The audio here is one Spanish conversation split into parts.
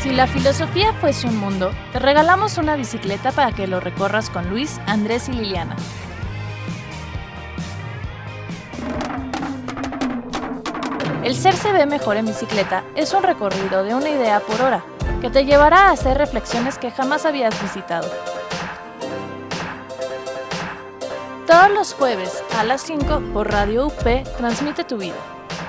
Si la filosofía fuese un mundo, te regalamos una bicicleta para que lo recorras con Luis, Andrés y Liliana. El ser se ve mejor en bicicleta es un recorrido de una idea por hora, que te llevará a hacer reflexiones que jamás habías visitado. Todos los jueves a las 5 por Radio UP transmite tu vida.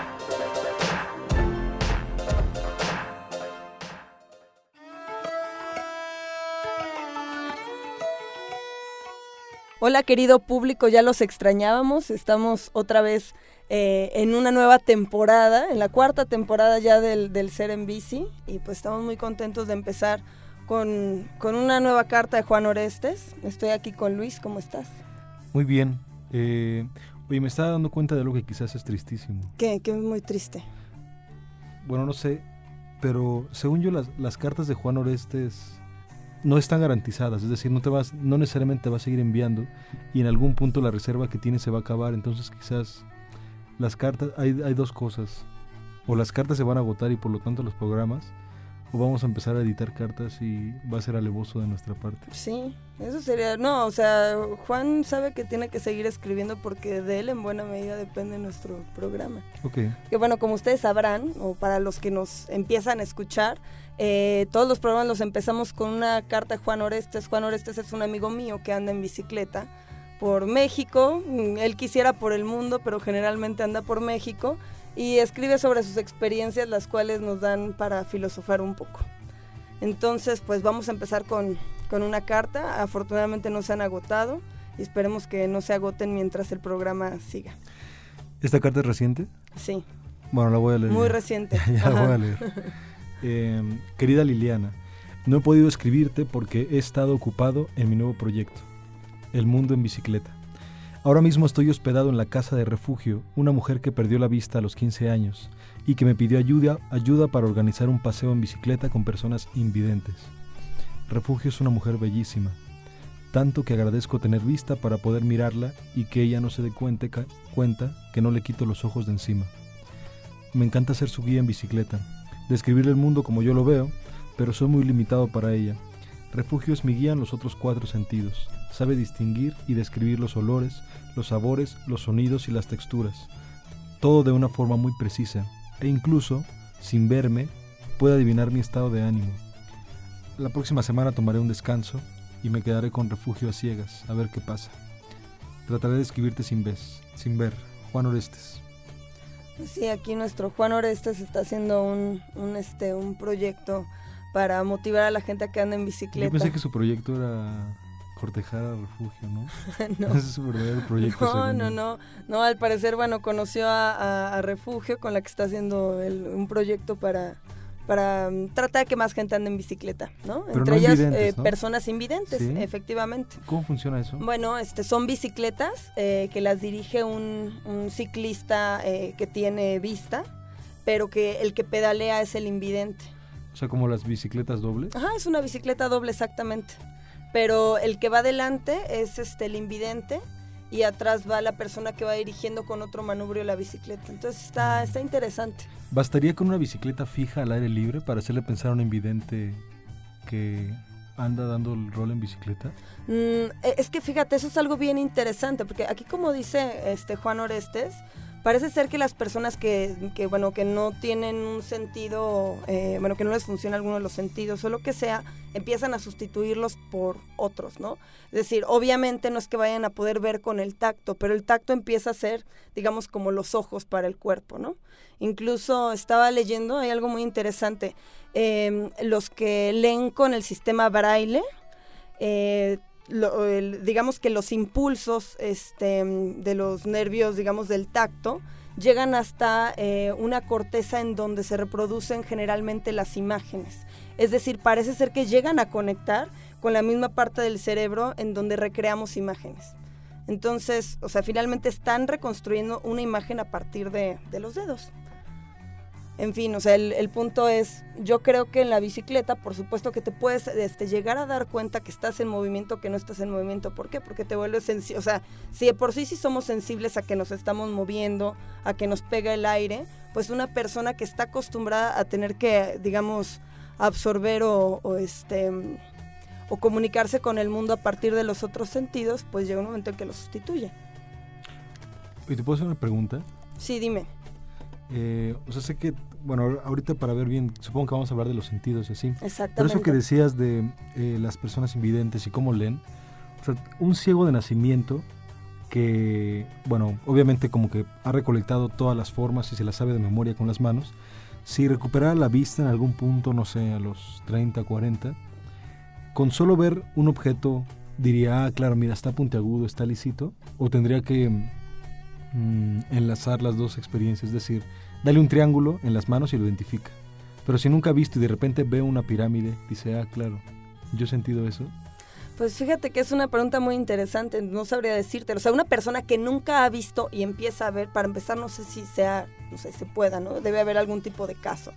Hola querido público, ya los extrañábamos, estamos otra vez en una nueva temporada, en la cuarta temporada ya del Ser en Bici, y pues estamos muy contentos de empezar con una nueva carta de Juan Orestes. Estoy aquí con Luis, ¿cómo estás? Muy bien. Oye, me estaba dando cuenta de algo que quizás es tristísimo. ¿Qué? ¿Qué es muy triste? Bueno, no sé, pero según yo las cartas de Juan Orestes no están garantizadas, es decir, no necesariamente te va a seguir enviando y en algún punto la reserva que tienes se va a acabar, entonces quizás las cartas, hay dos cosas, o las cartas se van a agotar y por lo tanto los programas, o vamos a empezar a editar cartas y va a ser alevoso de nuestra parte. Sí, eso sería, no, o sea, Juan sabe que tiene que seguir escribiendo porque de él en buena medida depende nuestro programa. Okay. Que bueno, como ustedes sabrán, o para los que nos empiezan a escuchar, todos los programas los empezamos con una carta de Juan Orestes. Juan Orestes es un amigo mío que anda en bicicleta por México, él quisiera por el mundo, pero generalmente anda por México, y escribe sobre sus experiencias, las cuales nos dan para filosofar un poco. Entonces, pues vamos a empezar con una carta. Afortunadamente no se han agotado y esperemos que no se agoten mientras el programa siga. ¿Esta carta es reciente? Sí. Bueno, la voy a leer. Muy reciente. Ya la voy a leer. Querida Liliana, no he podido escribirte porque he estado ocupado en mi nuevo proyecto, El Mundo en Bicicleta. Ahora mismo estoy hospedado en la casa de refugio, una mujer que perdió la vista a los 15 años y que me pidió ayuda para organizar un paseo en bicicleta con personas invidentes. Refugio es una mujer bellísima, tanto que agradezco tener vista para poder mirarla y que ella no se dé cuenta que no le quito los ojos de encima. Me encanta ser su guía en bicicleta, describir el mundo como yo lo veo, pero soy muy limitado para ella. Refugio es mi guía en los otros 4 sentidos. Sabe distinguir y describir los olores, los sabores, los sonidos y las texturas. Todo de una forma muy precisa. E incluso, sin verme, puede adivinar mi estado de ánimo. La próxima semana tomaré un descanso y me quedaré con Refugio a ciegas, a ver qué pasa. Trataré de escribirte sin ver. Juan Orestes. Sí, aquí nuestro Juan Orestes está haciendo un proyecto para motivar a la gente a que ande en bicicleta. Yo pensé que su proyecto era cortejar a Refugio, ¿no? No. Ese es su verdadero proyecto. No, al parecer, bueno, conoció a Refugio, con la que está haciendo un proyecto para tratar de que más gente ande en bicicleta, ¿no? Pero entre no ellas invidentes, ¿no? Personas invidentes, ¿Sí? Efectivamente. ¿Cómo funciona eso? Bueno, son bicicletas que las dirige un ciclista que tiene vista, pero que el que pedalea es el invidente. O sea, como las bicicletas dobles. Ajá, es una bicicleta doble, exactamente. Pero el que va adelante es el invidente y atrás va la persona que va dirigiendo con otro manubrio la bicicleta. Entonces está interesante. ¿Bastaría con una bicicleta fija al aire libre para hacerle pensar a un invidente que anda dando el rol en bicicleta? Es que fíjate, eso es algo bien interesante, porque aquí, como dice Juan Orestes, parece ser que las personas que no tienen un sentido, que no les funciona alguno de los sentidos o lo que sea, empiezan a sustituirlos por otros, ¿no? Es decir, obviamente no es que vayan a poder ver con el tacto, pero el tacto empieza a ser, digamos, como los ojos para el cuerpo, ¿no? Incluso estaba leyendo, hay algo muy interesante, los que leen con el sistema Braille, digamos que los impulsos de los nervios, digamos, del tacto, llegan hasta una corteza en donde se reproducen generalmente las imágenes. Es decir, parece ser que llegan a conectar con la misma parte del cerebro en donde recreamos imágenes. Entonces, o sea, finalmente están reconstruyendo una imagen a partir de los dedos. En fin, o sea, el punto es, yo creo que en la bicicleta, por supuesto que te puedes llegar a dar cuenta que estás en movimiento, que no estás en movimiento. ¿Por qué? Porque te vuelves sensible. O sea, si de por sí somos sensibles a que nos estamos moviendo, a que nos pega el aire, pues una persona que está acostumbrada a tener que, digamos, absorber o comunicarse con el mundo a partir de los otros sentidos, pues llega un momento en que lo sustituye. ¿Y te puedo hacer una pregunta? Sí, dime. O sea, sé que, bueno, ahorita para ver bien, supongo que vamos a hablar de los sentidos y así. Exactamente. Pero eso que decías de las personas invidentes y cómo leen, o sea, un ciego de nacimiento que, bueno, obviamente como que ha recolectado todas las formas y se las sabe de memoria con las manos, si recuperara la vista en algún punto, no sé, a los 30, 40, con solo ver un objeto diría, claro, mira, está puntiagudo, está lisito, o tendría que enlazar las dos experiencias, es decir, dale un triángulo en las manos y lo identifica. Pero si nunca ha visto y de repente ve una pirámide, dice, claro, yo he sentido eso. Pues fíjate que es una pregunta muy interesante, no sabría decirte. O sea, una persona que nunca ha visto y empieza a ver, para empezar, no sé si sea, no sé, se pueda, ¿no? Debe haber algún tipo de caso.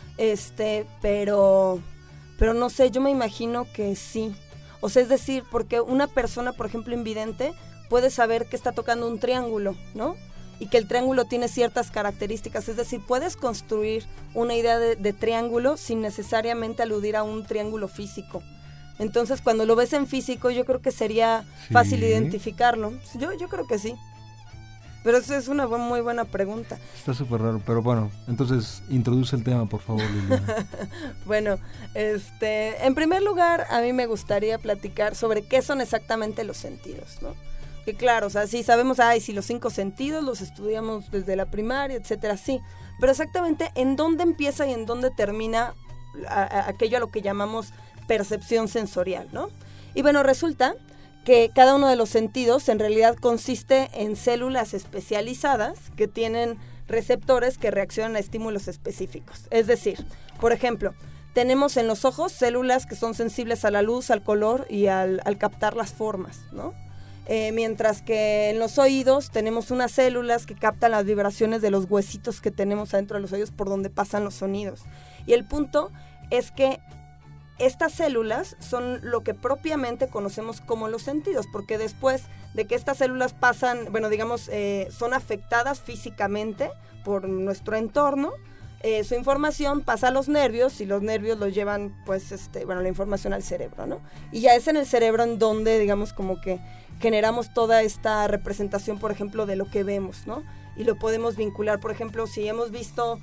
Pero no sé, yo me imagino que sí. O sea, es decir, porque una persona, por ejemplo, invidente, puede saber que está tocando un triángulo, ¿no? Y que el triángulo tiene ciertas características. Es decir, puedes construir una idea de triángulo sin necesariamente aludir a un triángulo físico. Entonces, cuando lo ves en físico, yo creo que sería fácil identificarlo. Yo creo que sí. Pero esa es una muy buena pregunta. Está súper raro, pero bueno, entonces introduce el tema, por favor, Liliana. Bueno, en primer lugar, a mí me gustaría platicar sobre qué son exactamente los sentidos, ¿no? Que claro, o sea, sí sabemos, si los 5 sentidos los estudiamos desde la primaria, etcétera, sí. Pero exactamente en dónde empieza y en dónde termina aquello a lo que llamamos percepción sensorial, ¿no? Y bueno, resulta que cada uno de los sentidos en realidad consiste en células especializadas que tienen receptores que reaccionan a estímulos específicos. Es decir, por ejemplo, tenemos en los ojos células que son sensibles a la luz, al color y al captar las formas, ¿no? Mientras que en los oídos tenemos unas células que captan las vibraciones de los huesitos que tenemos adentro de los oídos por donde pasan los sonidos. Y el punto es que estas células son lo que propiamente conocemos como los sentidos, porque después de que estas células pasan, bueno, digamos, son afectadas físicamente por nuestro entorno, su información pasa a los nervios y los nervios los llevan, pues, la información al cerebro, ¿no? Y ya es en el cerebro en donde, digamos, como que generamos toda esta representación, por ejemplo, de lo que vemos, ¿no? Y lo podemos vincular, por ejemplo, si hemos visto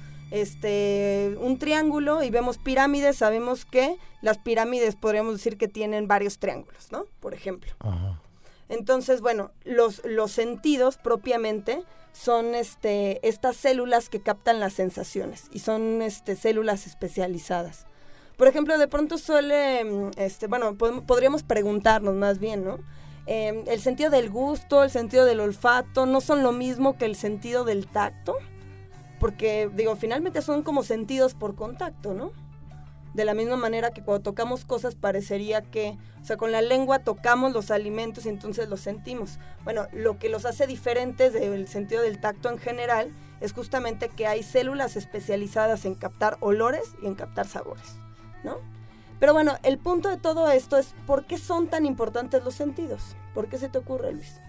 un triángulo y vemos pirámides, sabemos que las pirámides podríamos decir que tienen varios triángulos, ¿no? Por ejemplo. Ajá. Entonces, bueno, los sentidos propiamente son estas células que captan las sensaciones y son células especializadas. Por ejemplo, de pronto suele, podríamos preguntarnos más bien, ¿no? El sentido del gusto, el sentido del olfato, ¿no son lo mismo que el sentido del tacto? Porque, finalmente son como sentidos por contacto, ¿no? De la misma manera que cuando tocamos cosas parecería que, o sea, con la lengua tocamos los alimentos y entonces los sentimos. Bueno, lo que los hace diferentes del sentido del tacto en general es justamente que hay células especializadas en captar olores y en captar sabores, ¿no? Pero bueno, el punto de todo esto es ¿por qué son tan importantes los sentidos? ¿Por qué se te ocurre, Luis?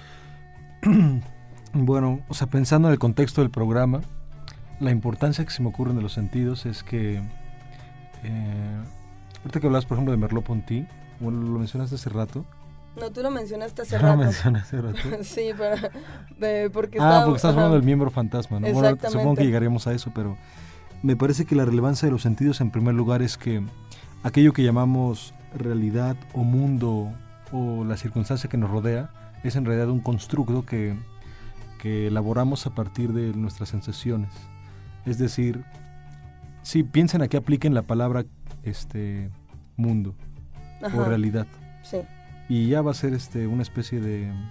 Bueno, o sea, pensando en el contexto del programa, la importancia que se me ocurre de los sentidos es que ahorita que hablas, por ejemplo, de Merleau-Ponty, bueno, lo mencionaste hace rato. No, tú lo mencionaste hace rato. Lo mencioné hace rato. Sí, pero porque porque estás hablando del miembro fantasma, ¿no? Exactamente. Bueno, supongo que llegaremos a eso, pero me parece que la relevancia de los sentidos, en primer lugar, es que aquello que llamamos realidad o mundo o la circunstancia que nos rodea es en realidad un constructo que elaboramos a partir de nuestras sensaciones. Es decir, si piensen a qué apliquen la palabra mundo o realidad. Sí. Y ya va a ser una especie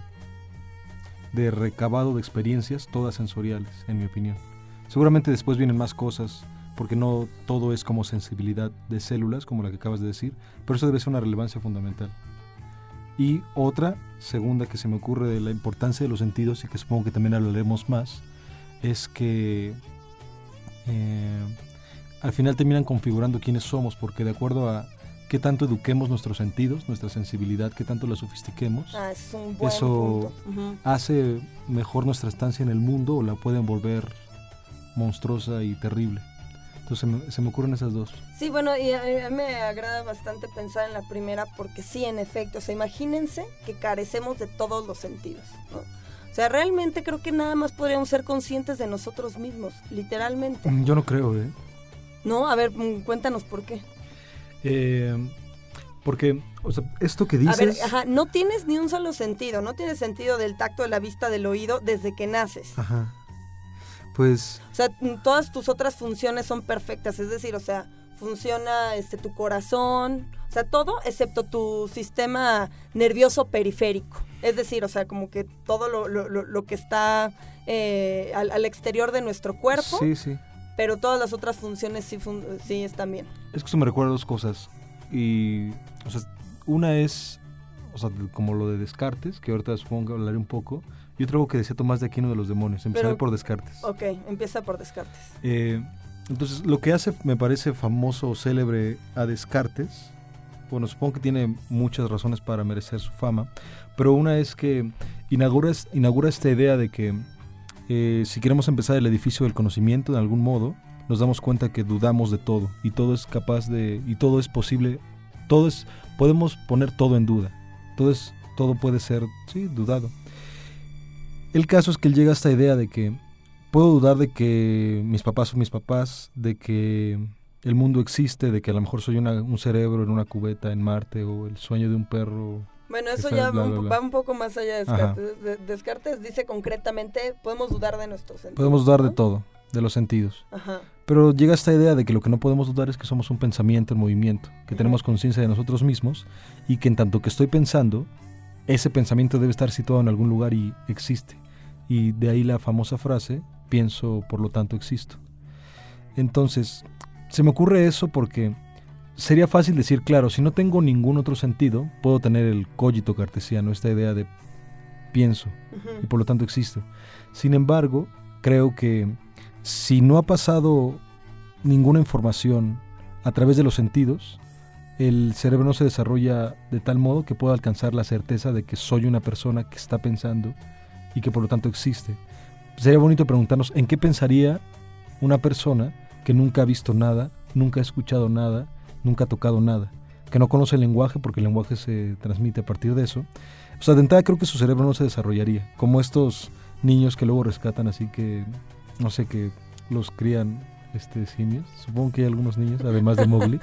de recabado de experiencias, todas sensoriales, en mi opinión. Seguramente después vienen más cosas, porque no todo es como sensibilidad de células, como la que acabas de decir, pero eso debe ser una relevancia fundamental. Y otra, segunda, que se me ocurre de la importancia de los sentidos, y que supongo que también hablaremos más, es que al final terminan configurando quiénes somos, porque de acuerdo a qué tanto eduquemos nuestros sentidos, nuestra sensibilidad, qué tanto la sofistiquemos, es un buen eso punto. hace mejor nuestra estancia en el mundo o la pueden volver monstruosa y terrible. Entonces se me ocurren esas dos. Sí, bueno, y a mí me agrada bastante pensar en la primera porque sí, en efecto, o sea, imagínense que carecemos de todos los sentidos, ¿no? O sea, realmente creo que nada más podríamos ser conscientes de nosotros mismos, literalmente. Yo no creo, ¿No? A ver, cuéntanos por qué. Porque, o sea, esto que dices... A ver, ajá, no tienes ni un solo sentido, no tienes sentido del tacto, de la vista, del oído desde que naces. Ajá. Pues... O sea, todas tus otras funciones son perfectas, es decir, o sea, funciona tu corazón, o sea, todo excepto tu sistema nervioso periférico. Es decir, o sea, como que todo lo que está al exterior de nuestro cuerpo, Sí. pero todas las otras funciones sí están bien. Es que eso me recuerda a dos cosas. Y, o sea, una es, o sea, como lo de Descartes, que ahorita supongo que hablaré un poco. Y otro algo que decía Tomás de Aquino de los demonios. Empezaré por Descartes. Ok, empieza por Descartes. Entonces, lo que hace, me parece famoso o célebre a Descartes, bueno, supongo que tiene muchas razones para merecer su fama, pero una es que inaugura esta idea de que si queremos empezar el edificio del conocimiento de algún modo, nos damos cuenta que dudamos de todo y todo es capaz de, y todo es posible, podemos poner todo en duda, todo puede ser, sí, dudado. El caso es que él llega a esta idea de que puedo dudar de que mis papás son mis papás, de que el mundo existe, de que a lo mejor soy un cerebro en una cubeta en Marte o el sueño de un perro. Bueno, eso ya va un poco más allá de Descartes. Descartes dice concretamente, podemos dudar de nuestros sentidos. Podemos dudar, ¿no?, de todo, de los sentidos. Ajá. Pero llega esta idea de que lo que no podemos dudar es que somos un pensamiento en movimiento, que tenemos conciencia de nosotros mismos y que en tanto que estoy pensando, ese pensamiento debe estar situado en algún lugar y existe. Y de ahí la famosa frase, pienso, por lo tanto existo. Entonces, se me ocurre eso porque sería fácil decir, claro, si no tengo ningún otro sentido, puedo tener el cogito cartesiano, esta idea de pienso y por lo tanto existo. Sin embargo, creo que si no ha pasado ninguna información a través de los sentidos, el cerebro no se desarrolla de tal modo que pueda alcanzar la certeza de que soy una persona que está pensando y que por lo tanto existe. Sería bonito preguntarnos en qué pensaría una persona que nunca ha visto nada, nunca ha escuchado nada, nunca ha tocado nada, que no conoce el lenguaje porque el lenguaje se transmite a partir de eso. O sea, de entrada creo que su cerebro no se desarrollaría, como estos niños que luego rescatan así que, no sé, que los crían simios. Supongo que hay algunos niños, además de Mowgli.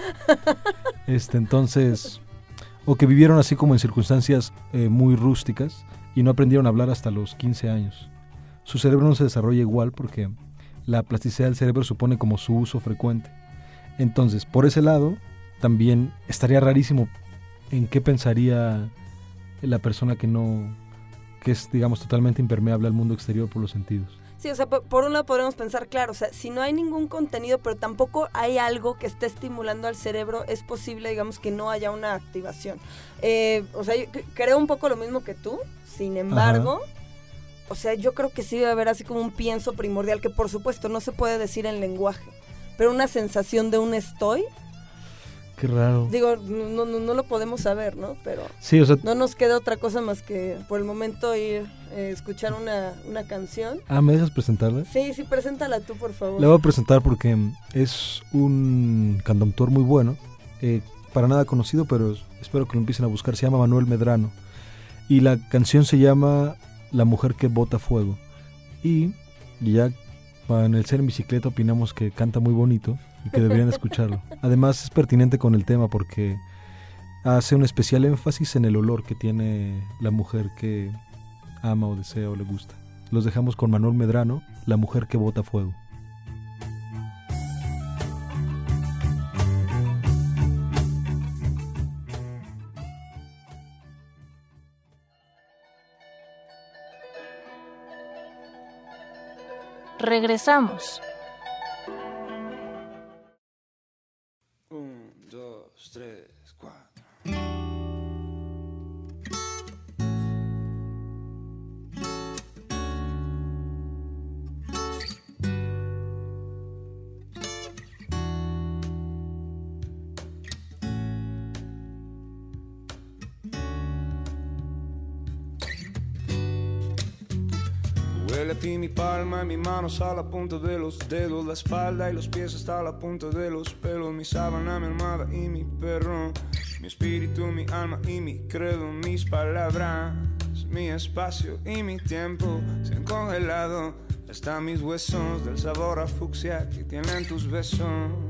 Entonces, o que vivieron así como en circunstancias muy rústicas y no aprendieron a hablar hasta los 15 años. Su cerebro no se desarrolla igual porque la plasticidad del cerebro supone como su uso frecuente. Entonces, por ese lado, también estaría rarísimo en qué pensaría la persona que es, digamos, totalmente impermeable al mundo exterior por los sentidos. Sí, o sea, por un lado podemos pensar, claro, o sea, si no hay ningún contenido, pero tampoco hay algo que esté estimulando al cerebro, es posible, digamos, que no haya una activación. O sea, yo creo un poco lo mismo que tú, sin embargo, o sea, yo creo que sí debe haber así como un pienso primordial, que por supuesto no se puede decir en lenguaje, pero una sensación de un estoy. Qué raro. Digo, no lo podemos saber, ¿no? Pero sí, o sea, no nos queda otra cosa más que por el momento ir escuchar una canción. ¿me dejas presentarla? Sí, preséntala tú, por favor. La voy a presentar porque es un cantautor muy bueno, para nada conocido, pero espero que lo empiecen a buscar. Se llama Manuel Medrano y la canción se llama La mujer que bota fuego. Y ya en el Ser en Bicicleta opinamos que canta muy bonito y que deberían escucharlo. Además es pertinente con el tema porque hace un especial énfasis en el olor que tiene la mujer que ama o desea o le gusta. Los dejamos con Manuel Medrano, La mujer que bota fuego. Regresamos. 1, 2, 3, 4. Huele a ti mi palma y mis manos a la punta de los dedos, la espalda y los pies hasta la punta de los pelos, mi sábana, mi almohada y mi perro, mi espíritu, mi alma y mi credo, mis palabras, mi espacio y mi tiempo se han congelado hasta mis huesos del sabor a fucsia que tienen tus besos.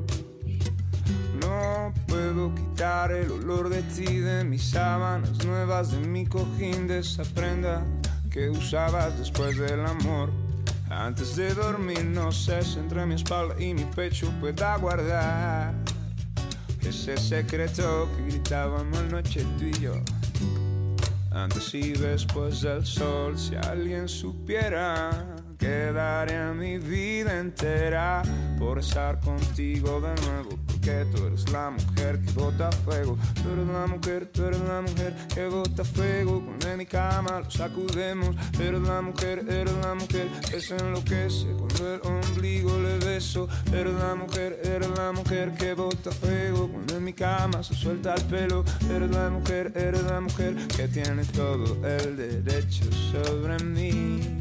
No puedo quitar el olor de ti, de mis sábanas nuevas, de mi cojín, de esa prenda que usabas después del amor. Antes de dormir, no sé si entre mi espalda y mi pecho pueda guardar ese secreto que gritábamos anoche tú y yo. Antes y después del sol, si alguien supiera que daría mi vida entera por estar contigo de nuevo, porque tú eres la mujer que bota fuego, tú eres la mujer que bota fuego, cuando en mi cama lo sacudemos, eres la mujer que se enloquece cuando el ombligo le beso, eres la mujer que bota fuego, cuando en mi cama se suelta el pelo, eres la mujer que tiene todo el derecho sobre mí.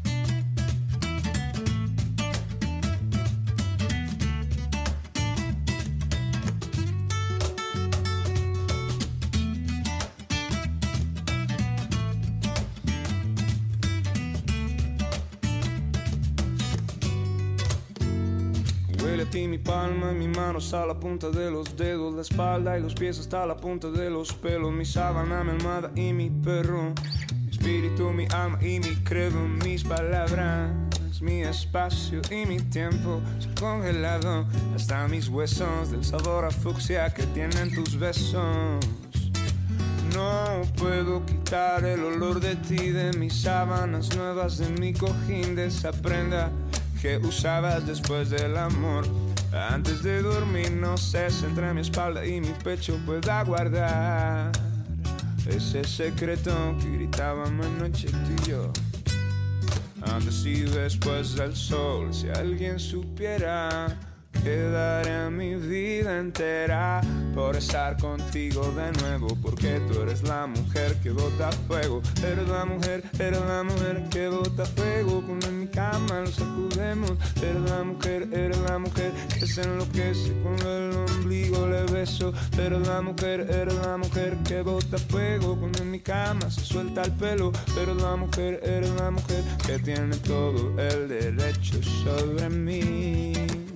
Huele a ti mi palma y mis manos a la punta de los dedos, la espalda y los pies hasta la punta de los pelos, mi sábana, mi almohada y mi perro, mi espíritu, mi alma y mi credo, mis palabras, mi espacio y mi tiempo se han congelado hasta mis huesos del sabor a fucsia que tienen tus besos. No puedo quitar el olor de ti, de mis sábanas nuevas, de mi cojín, de esa prenda que usabas después del amor. Antes de dormir, no sé si entre mi espalda y mi pecho pueda guardar ese secreto que gritábamos anoche tú y yo. Antes y después del sol, si alguien supiera que daría mi vida entera por estar contigo de nuevo, porque tú eres la mujer que bota fuego, eres la mujer que bota fuego, cuando en mi cama lo sacudemos, eres la mujer que se enloquece cuando el ombligo le beso, eres la mujer que bota fuego, cuando en mi cama se suelta el pelo, eres la mujer que tiene todo el derecho sobre mí.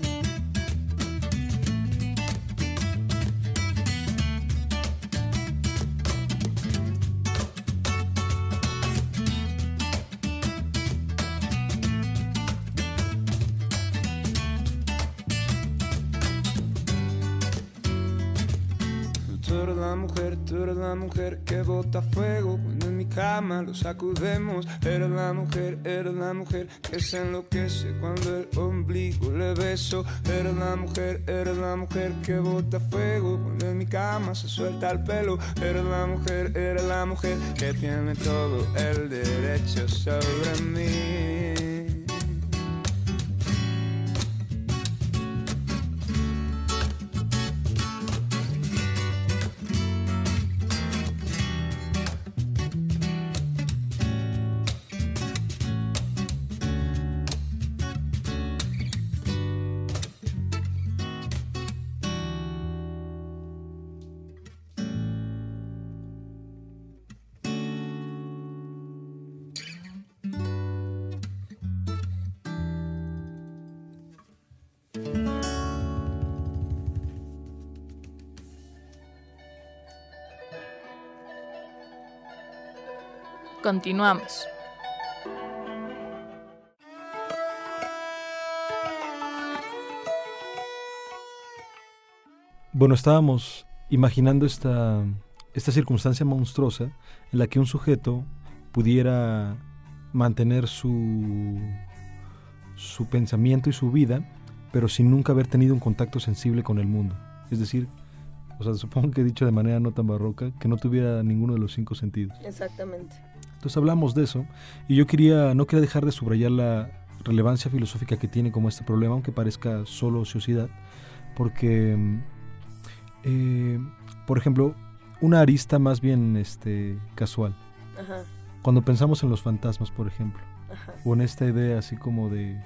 Tú eres la mujer que bota fuego cuando en mi cama lo sacudemos, eres la mujer que se enloquece cuando el ombligo le beso, eres la mujer que bota fuego cuando en mi cama se suelta el pelo, eres la mujer que tiene todo el derecho sobre mí. Continuamos. Bueno, estábamos imaginando esta circunstancia monstruosa en la que un sujeto pudiera mantener su pensamiento y su vida, pero sin nunca haber tenido un contacto sensible con el mundo. Es decir, o sea, supongo que dicho de manera no tan barroca, que no tuviera ninguno de los 5 sentidos. Exactamente. Entonces hablamos de eso, y yo no quería dejar de subrayar la relevancia filosófica que tiene como este problema, aunque parezca solo ociosidad, porque, por ejemplo, una arista más bien casual. Ajá. Cuando pensamos en los fantasmas, por ejemplo, o en esta idea así como de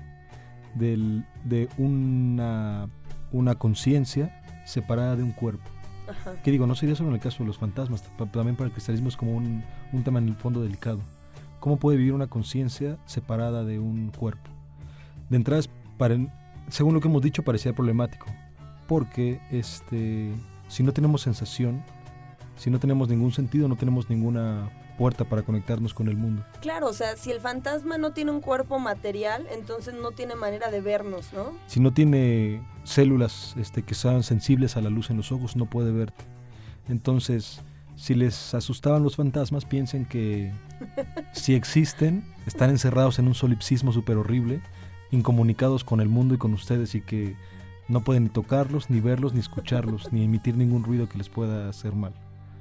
una conciencia separada de un cuerpo. Ajá. Que digo, no sería solo en el caso de los fantasmas, también para el cristianismo es como un tema en el fondo delicado. ¿Cómo puede vivir una conciencia separada de un cuerpo? De entrada, según lo que hemos dicho, parecía problemático, porque si no tenemos sensación, si no tenemos ningún sentido, no tenemos ninguna puerta para conectarnos con el mundo. Claro, o sea, si el fantasma no tiene un cuerpo material, entonces no tiene manera de vernos, ¿no? Si no tiene células que sean sensibles a la luz en los ojos, no puede verte. Entonces, si les asustaban los fantasmas, piensen que si existen, están encerrados en un solipsismo súper horrible, incomunicados con el mundo y con ustedes, y que no pueden ni tocarlos, ni verlos, ni escucharlos, ni emitir ningún ruido que les pueda hacer mal.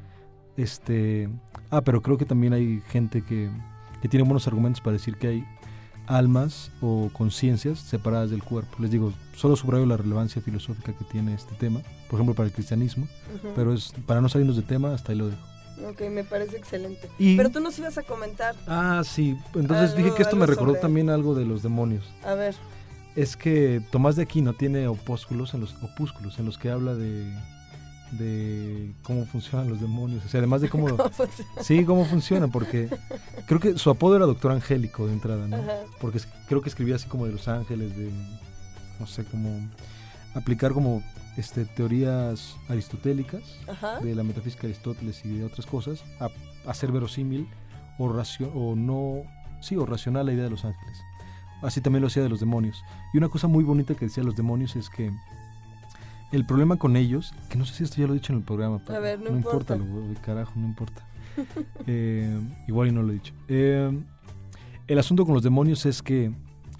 Pero creo que también hay gente que tiene buenos argumentos para decir que hay almas o conciencias separadas del cuerpo. Les digo, solo subrayo la relevancia filosófica que tiene este tema, por ejemplo para el cristianismo, pero es para no salirnos de tema, hasta ahí lo dejo. Ok, me parece excelente. Y, pero tú nos ibas a comentar. Sí, entonces dije que esto me recordó también algo de los demonios. A ver. Es que Tomás de Aquino tiene opúsculos en los que habla de cómo funcionan los demonios, o sea, además de cómo cómo funcionan, porque creo que su apodo era Doctor Angélico de entrada, ¿no? Ajá. Porque creo que escribía así como de los ángeles, de no sé, como aplicar como teorías aristotélicas, Ajá, de la metafísica de Aristóteles y de otras cosas, a hacer verosímil o racional la idea de los ángeles. Así también lo hacía de los demonios. Y una cosa muy bonita que decía los demonios es que el problema con ellos, que no sé si esto ya lo he dicho en el programa, a ver, no importa, carajo, no importa. Igual y no lo he dicho. El asunto con los demonios es que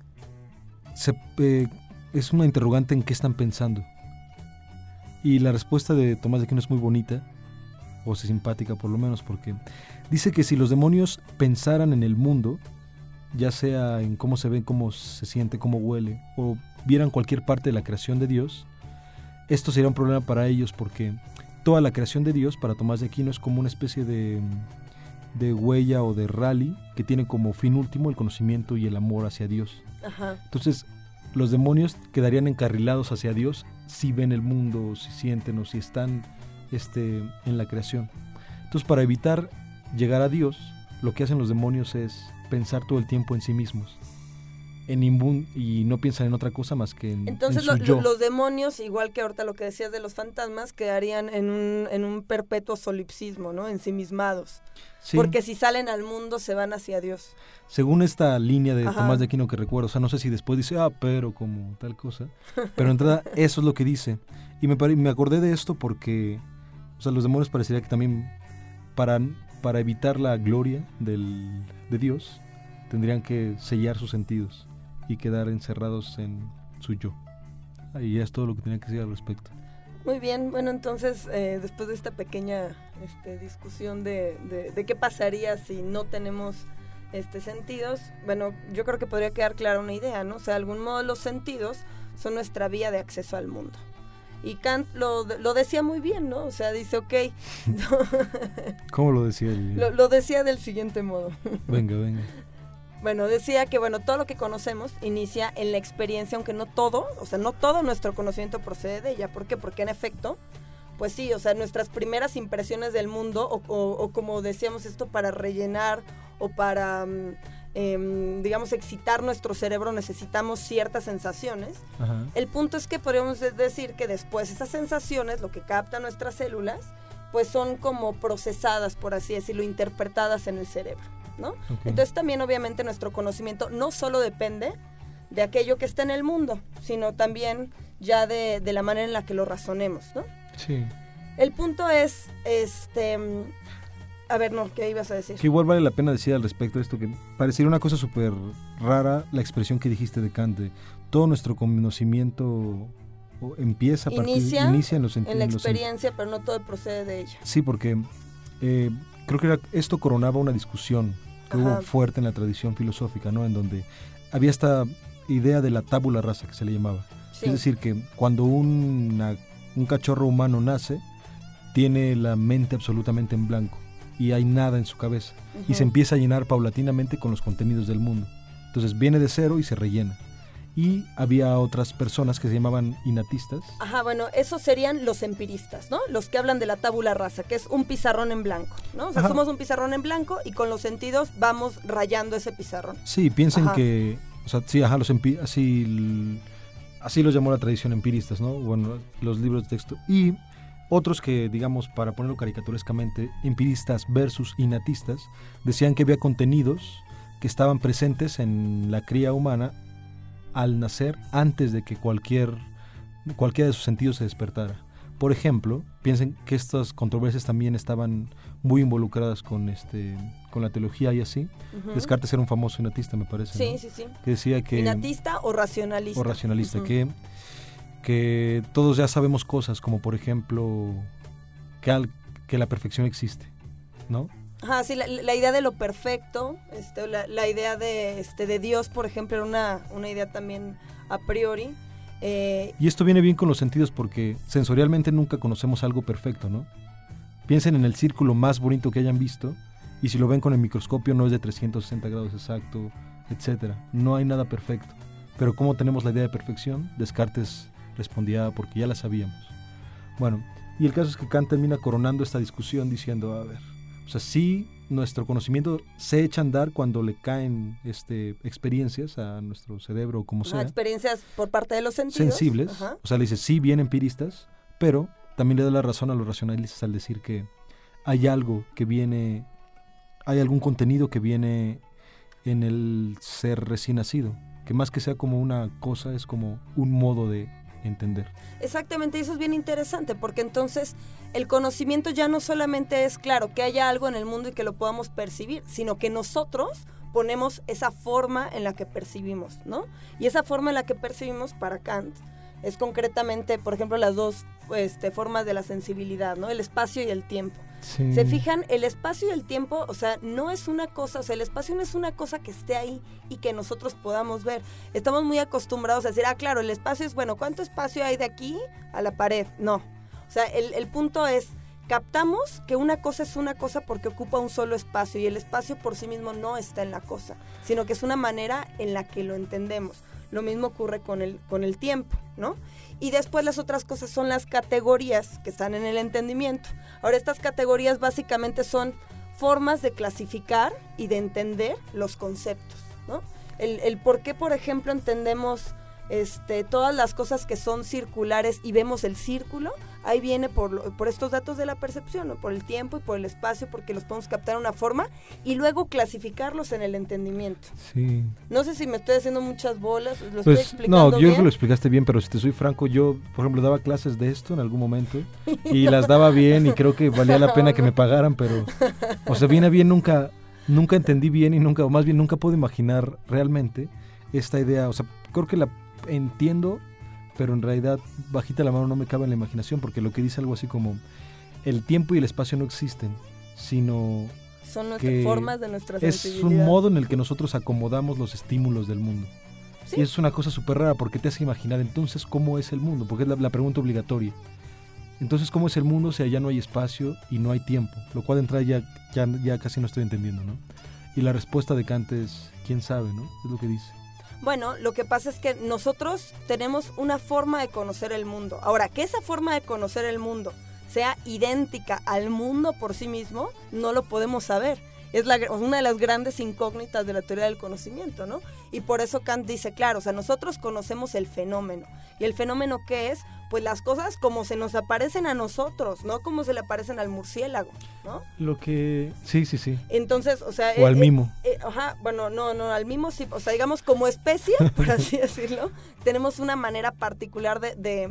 es una interrogante en qué están pensando. Y la respuesta de Tomás de Aquino es muy bonita, o simpática por lo menos, porque dice que si los demonios pensaran en el mundo, ya sea en cómo se ve, cómo se siente, cómo huele, o vieran cualquier parte de la creación de Dios, esto sería un problema para ellos, porque toda la creación de Dios para Tomás de Aquino es como una especie de huella o de rally que tiene como fin último el conocimiento y el amor hacia Dios. ajá. Entonces los demonios quedarían encarrilados hacia Dios si ven el mundo, o si sienten, o si están en la creación. Entonces, para evitar llegar a Dios, lo que hacen los demonios es pensar todo el tiempo en sí mismos, y no piensan en otra cosa más que Entonces en su yo. los demonios, igual que ahorita lo que decías de los fantasmas, quedarían en un perpetuo solipsismo, ¿no? Ensimismados. Sí. Porque si salen al mundo se van hacia Dios. Según esta línea de Ajá. Tomás de Aquino que recuerdo, o sea, no sé si después dice, pero como tal cosa, pero en entrada eso es lo que dice. Y me acordé de esto porque, o sea, los demonios parecería que también para evitar la gloria de Dios, tendrían que sellar sus sentidos y quedar encerrados en su yo. Y ya es todo lo que tenía que decir al respecto. Muy bien, bueno, entonces después de esta pequeña discusión de qué pasaría si no tenemos sentidos, bueno, yo creo que podría quedar clara una idea, ¿no? O sea, de algún modo los sentidos son nuestra vía de acceso al mundo. Y Kant lo decía muy bien, ¿no? O sea, dice, ok. ¿Cómo lo decía él? Lo decía del siguiente modo. Venga. Bueno, decía que todo lo que conocemos inicia en la experiencia, aunque no todo nuestro conocimiento procede de ella. ¿Por qué? Porque en efecto, pues sí, o sea, nuestras primeras impresiones del mundo, o como decíamos esto, para rellenar o para, digamos, excitar nuestro cerebro, necesitamos ciertas sensaciones. Ajá. El punto es que podríamos decir que después esas sensaciones, lo que captan nuestras células, pues son como procesadas, por así decirlo, interpretadas en el cerebro, ¿no? Okay. Entonces también obviamente nuestro conocimiento no solo depende de aquello que está en el mundo, sino también ya de la manera en la que lo razonemos, ¿no? Sí. El punto es, a ver, no, ¿qué ibas a decir? Que igual vale la pena decir al respecto de esto, que parecería una cosa súper rara la expresión que dijiste de Kant, de todo nuestro conocimiento empieza Inicia en los en la experiencia, pero no todo procede de ella. Sí, porque creo que esto coronaba una discusión que Ajá. hubo fuerte en la tradición filosófica, ¿no? En donde había esta idea de la tabula rasa que se le llamaba. Sí. Es decir, que cuando un cachorro humano nace, tiene la mente absolutamente en blanco y hay nada en su cabeza. Uh-huh. Y se empieza a llenar paulatinamente con los contenidos del mundo. Entonces viene de cero y se rellena. Y había otras personas que se llamaban innatistas. Ajá, bueno, esos serían los empiristas, ¿no? Los que hablan de la tabula rasa, que es un pizarrón en blanco, ¿no? O sea, somos un pizarrón en blanco y con los sentidos vamos rayando ese pizarrón. Sí, piensen que, o sea, sí, ajá, así los llamó la tradición empiristas, ¿no? Bueno, los libros de texto. Y otros que, digamos, para ponerlo caricaturescamente, empiristas versus innatistas, decían que había contenidos que estaban presentes en la cría humana al nacer, antes de que cualquiera de sus sentidos se despertara. Por ejemplo, piensen que estas controversias también estaban muy involucradas con la teología y así. Uh-huh. Descartes era un famoso innatista, me parece. Sí, ¿no? sí. Que decía que... ¿Innatista o racionalista? O racionalista, uh-huh. que todos ya sabemos cosas, como por ejemplo que la perfección existe, ¿no? Ajá, sí, la idea de lo perfecto, la idea de Dios, por ejemplo, era una idea también a priori. Y esto viene bien con los sentidos porque sensorialmente nunca conocemos algo perfecto, ¿no? Piensen en el círculo más bonito que hayan visto y si lo ven con el microscopio no es de 360 grados exacto, etcétera. No hay nada perfecto. Pero ¿cómo tenemos la idea de perfección? Descartes respondía porque ya la sabíamos. Bueno, y el caso es que Kant termina coronando esta discusión diciendo, a ver, o sea, sí, nuestro conocimiento se echa a andar cuando le caen experiencias a nuestro cerebro o como sea. Experiencias por parte de los sentidos. Sensibles. Ajá. O sea, le dice, sí, bien empiristas, pero también le da la razón a los racionalistas al decir que hay algo que viene, hay algún contenido que viene en el ser recién nacido, que más que sea como una cosa, es como un modo de entender. Exactamente, y eso es bien interesante, porque entonces el conocimiento ya no solamente es, claro, que haya algo en el mundo y que lo podamos percibir, sino que nosotros ponemos esa forma en la que percibimos, ¿no? Y esa forma en la que percibimos para Kant es concretamente, por ejemplo, las dos formas de la sensibilidad, ¿no? El espacio y el tiempo. Sí. ¿Se fijan? El espacio y el tiempo, o sea, no es una cosa, o sea, el espacio no es una cosa que esté ahí y que nosotros podamos ver. Estamos muy acostumbrados a decir, claro, el espacio es, bueno, ¿cuánto espacio hay de aquí a la pared? No. O sea, el punto es, captamos que una cosa es una cosa porque ocupa un solo espacio y el espacio por sí mismo no está en la cosa, sino que es una manera en la que lo entendemos. Lo mismo ocurre con el tiempo, ¿no? Y después las otras cosas son las categorías que están en el entendimiento. Ahora, estas categorías básicamente son formas de clasificar y de entender los conceptos, ¿no? El por qué, por ejemplo, entendemos todas las cosas que son circulares y vemos el círculo, ahí viene por estos datos de la percepción, ¿no? Por el tiempo y por el espacio, porque los podemos captar de una forma y luego clasificarlos en el entendimiento. Sí. No sé si me estoy haciendo muchas bolas, lo pues, estoy explicando no, yo bien. creo que lo explicaste bien, pero si te soy franco, yo, por ejemplo, daba clases de esto en algún momento y las daba bien y creo que valía la pena que me pagaran, pero, o sea, bien a bien nunca entendí bien y nunca, o más bien nunca puedo imaginar realmente esta idea, o sea, creo que la entiendo, pero en realidad bajita la mano no me cabe en la imaginación, porque lo que dice algo así como el tiempo y el espacio no existen, sino son nuestras formas de nuestra sensibilidad. Es un modo en el que nosotros acomodamos los estímulos del mundo. ¿Sí? Y es una cosa súper rara porque te hace imaginar entonces cómo es el mundo, porque es la pregunta obligatoria. Entonces, ¿cómo es el mundo si allá no hay espacio y no hay tiempo? Lo cual de entrada ya casi no estoy entendiendo, ¿no? Y la respuesta de Kant es, ¿quién sabe, no? Es lo que dice. Bueno, lo que pasa es que nosotros tenemos una forma de conocer el mundo. Ahora, que esa forma de conocer el mundo sea idéntica al mundo por sí mismo, no lo podemos saber. Es una de las grandes incógnitas de la teoría del conocimiento, ¿no? Y por eso Kant dice, claro, o sea, nosotros conocemos el fenómeno. ¿Y el fenómeno qué es? Pues las cosas como se nos aparecen a nosotros, no como se le aparecen al murciélago, ¿no? Lo que... Sí. Entonces, o sea... O al mimo. Bueno, no, al mimo sí, o sea, digamos como especie, por así decirlo, tenemos una manera particular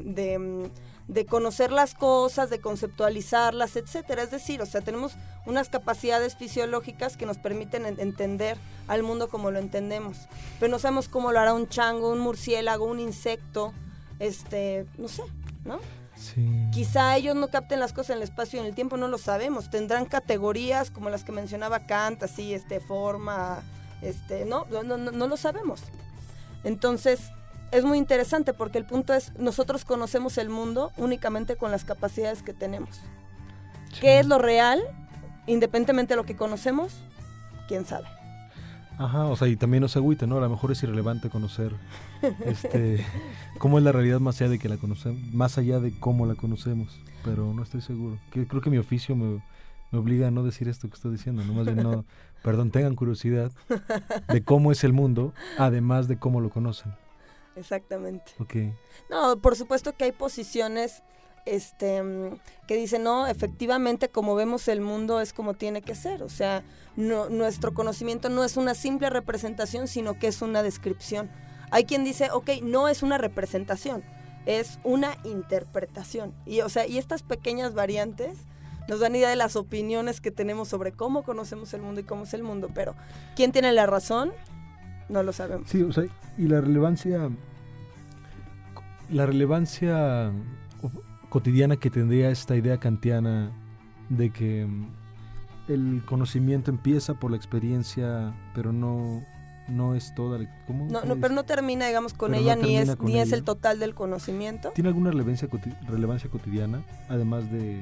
de conocer las cosas, de conceptualizarlas, etcétera. Es decir, o sea, tenemos unas capacidades fisiológicas que nos permiten entender al mundo como lo entendemos. Pero no sabemos cómo lo hará un chango, un murciélago, un insecto, no sé, ¿no? Sí. Quizá ellos no capten las cosas en el espacio y en el tiempo, no lo sabemos. Tendrán categorías como las que mencionaba Kant, así, forma, no lo sabemos. Entonces, es muy interesante porque el punto es, nosotros conocemos el mundo únicamente con las capacidades que tenemos. Sí. ¿Qué es lo real? Independientemente de lo que conocemos, ¿quién sabe? Ajá, o sea, y también no se agüite, ¿no? A lo mejor es irrelevante conocer cómo es la realidad más allá de que la conocemos, más allá de cómo la conocemos, pero no estoy seguro. Creo que mi oficio me obliga a no decir esto que estoy diciendo, ¿no? Más bien no, perdón, tengan curiosidad de cómo es el mundo, además de cómo lo conocen. Exactamente. Okay. No, por supuesto que hay posiciones que dicen, no, efectivamente como vemos el mundo es como tiene que ser, o sea, no, nuestro conocimiento no es una simple representación, sino que es una descripción. Hay quien dice, ok, no es una representación, es una interpretación. Y, o sea, y estas pequeñas variantes nos dan idea de las opiniones que tenemos sobre cómo conocemos el mundo y cómo es el mundo, pero ¿quién tiene la razón? No lo sabemos. Sí, o sea, y la relevancia cotidiana que tendría esta idea kantiana de que el conocimiento empieza por la experiencia, pero no es toda. ¿Cómo? No, pero no termina, digamos, con ella, ni es el total del conocimiento. ¿Tiene alguna relevancia cotidiana, además de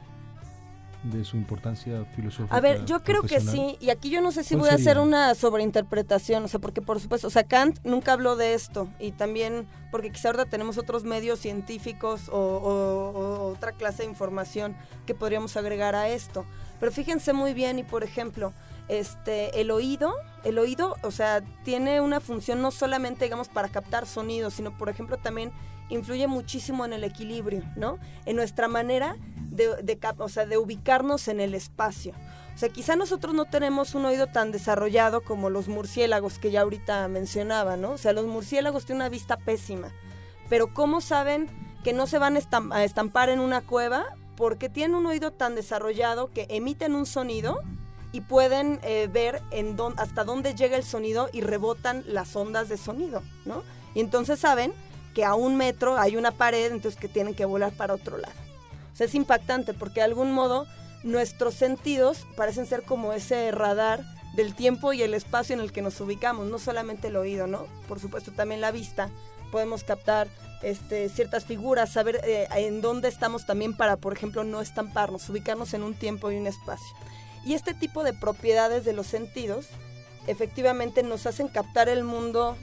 su importancia filosófica? A ver, yo creo que sí, y aquí yo no sé si voy a hacer una sobreinterpretación, o sea, porque por supuesto, o sea, Kant nunca habló de esto, y también porque quizá ahora tenemos otros medios científicos o otra clase de información que podríamos agregar a esto, pero fíjense muy bien, y por ejemplo, el oído, o sea, tiene una función no solamente, digamos, para captar sonidos, sino, por ejemplo, también influye muchísimo en el equilibrio, ¿no? En nuestra manera de ubicarnos en el espacio. O sea, quizá nosotros no tenemos un oído tan desarrollado como los murciélagos que ya ahorita mencionaba, ¿no? O sea, los murciélagos tienen una vista pésima, pero ¿cómo saben que no se van a estampar en una cueva? Porque tienen un oído tan desarrollado que emiten un sonido y pueden ver hasta dónde llega el sonido y rebotan las ondas de sonido, ¿no? Y entonces saben que a 1 metro hay una pared, entonces que tienen que volar para otro lado. O sea, es impactante porque de algún modo nuestros sentidos parecen ser como ese radar del tiempo y el espacio en el que nos ubicamos, no solamente el oído, ¿no? Por supuesto también la vista, podemos captar ciertas figuras, saber en dónde estamos también para, por ejemplo, no estamparnos, ubicarnos en un tiempo y un espacio. Y este tipo de propiedades de los sentidos efectivamente nos hacen captar el mundo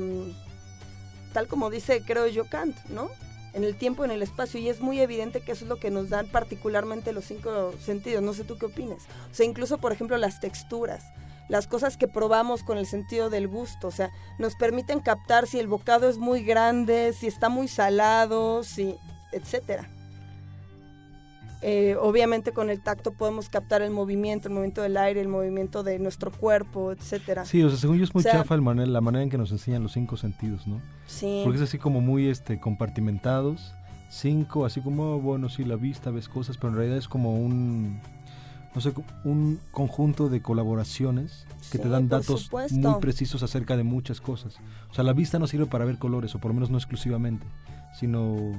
tal como dice, creo yo, Kant, ¿no? En el tiempo, en el espacio, y es muy evidente que eso es lo que nos dan particularmente los 5 sentidos. No sé tú qué opinas. O sea, incluso, por ejemplo, las texturas, las cosas que probamos con el sentido del gusto, o sea, nos permiten captar si el bocado es muy grande, si está muy salado, etcétera. Obviamente con el tacto podemos captar el movimiento del aire, el movimiento de nuestro cuerpo, etcétera. Sí, o sea, según yo es muy chafa la manera en que nos enseñan los 5 sentidos, ¿no? Sí. Porque es así como muy compartimentados, 5, así como, bueno, sí, la vista, ves cosas, pero en realidad es como un conjunto de colaboraciones que te dan datos muy precisos acerca de muchas cosas. O sea, la vista no sirve para ver colores, o por lo menos no exclusivamente, sino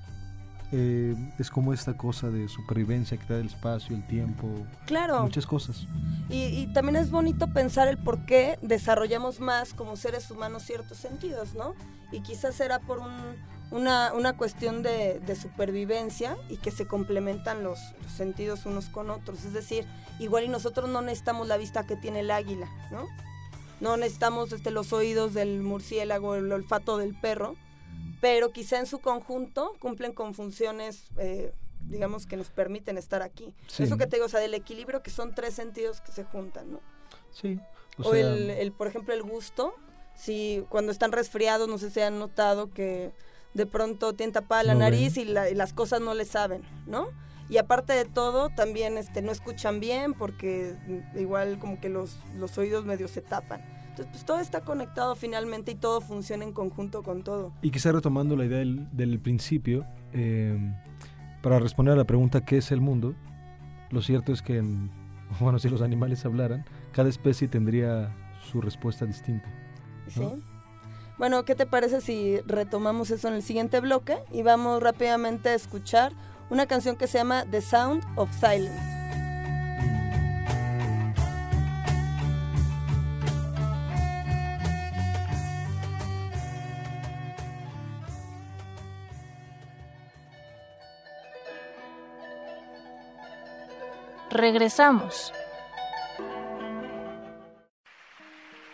es como esta cosa de supervivencia que te da el espacio, el tiempo, claro, muchas cosas. Y también es bonito pensar el por qué desarrollamos más como seres humanos ciertos sentidos, ¿no? Y quizás era por una cuestión de supervivencia y que se complementan los sentidos unos con otros. Es decir, igual y nosotros no necesitamos la vista que tiene el águila, ¿no? No necesitamos los oídos del murciélago, el olfato del perro, pero quizá en su conjunto cumplen con funciones, digamos, que nos permiten estar aquí. Sí. Eso que te digo, o sea, del equilibrio, que son 3 sentidos que se juntan, ¿no? Sí. O por ejemplo, el gusto. Si cuando están resfriados, no sé si han notado que de pronto tienen tapada la nariz y las cosas no les saben, ¿no? Y aparte de todo, también no escuchan bien porque igual como que los oídos medio se tapan. Entonces, pues todo está conectado finalmente y todo funciona en conjunto con todo. Y quizá retomando la idea del principio, para responder a la pregunta ¿qué es el mundo? Lo cierto es que, bueno, si los animales hablaran, cada especie tendría su respuesta distinta, ¿no? Sí. Bueno, ¿qué te parece si retomamos eso en el siguiente bloque? Y vamos rápidamente a escuchar una canción que se llama The Sound of Silence. Regresamos.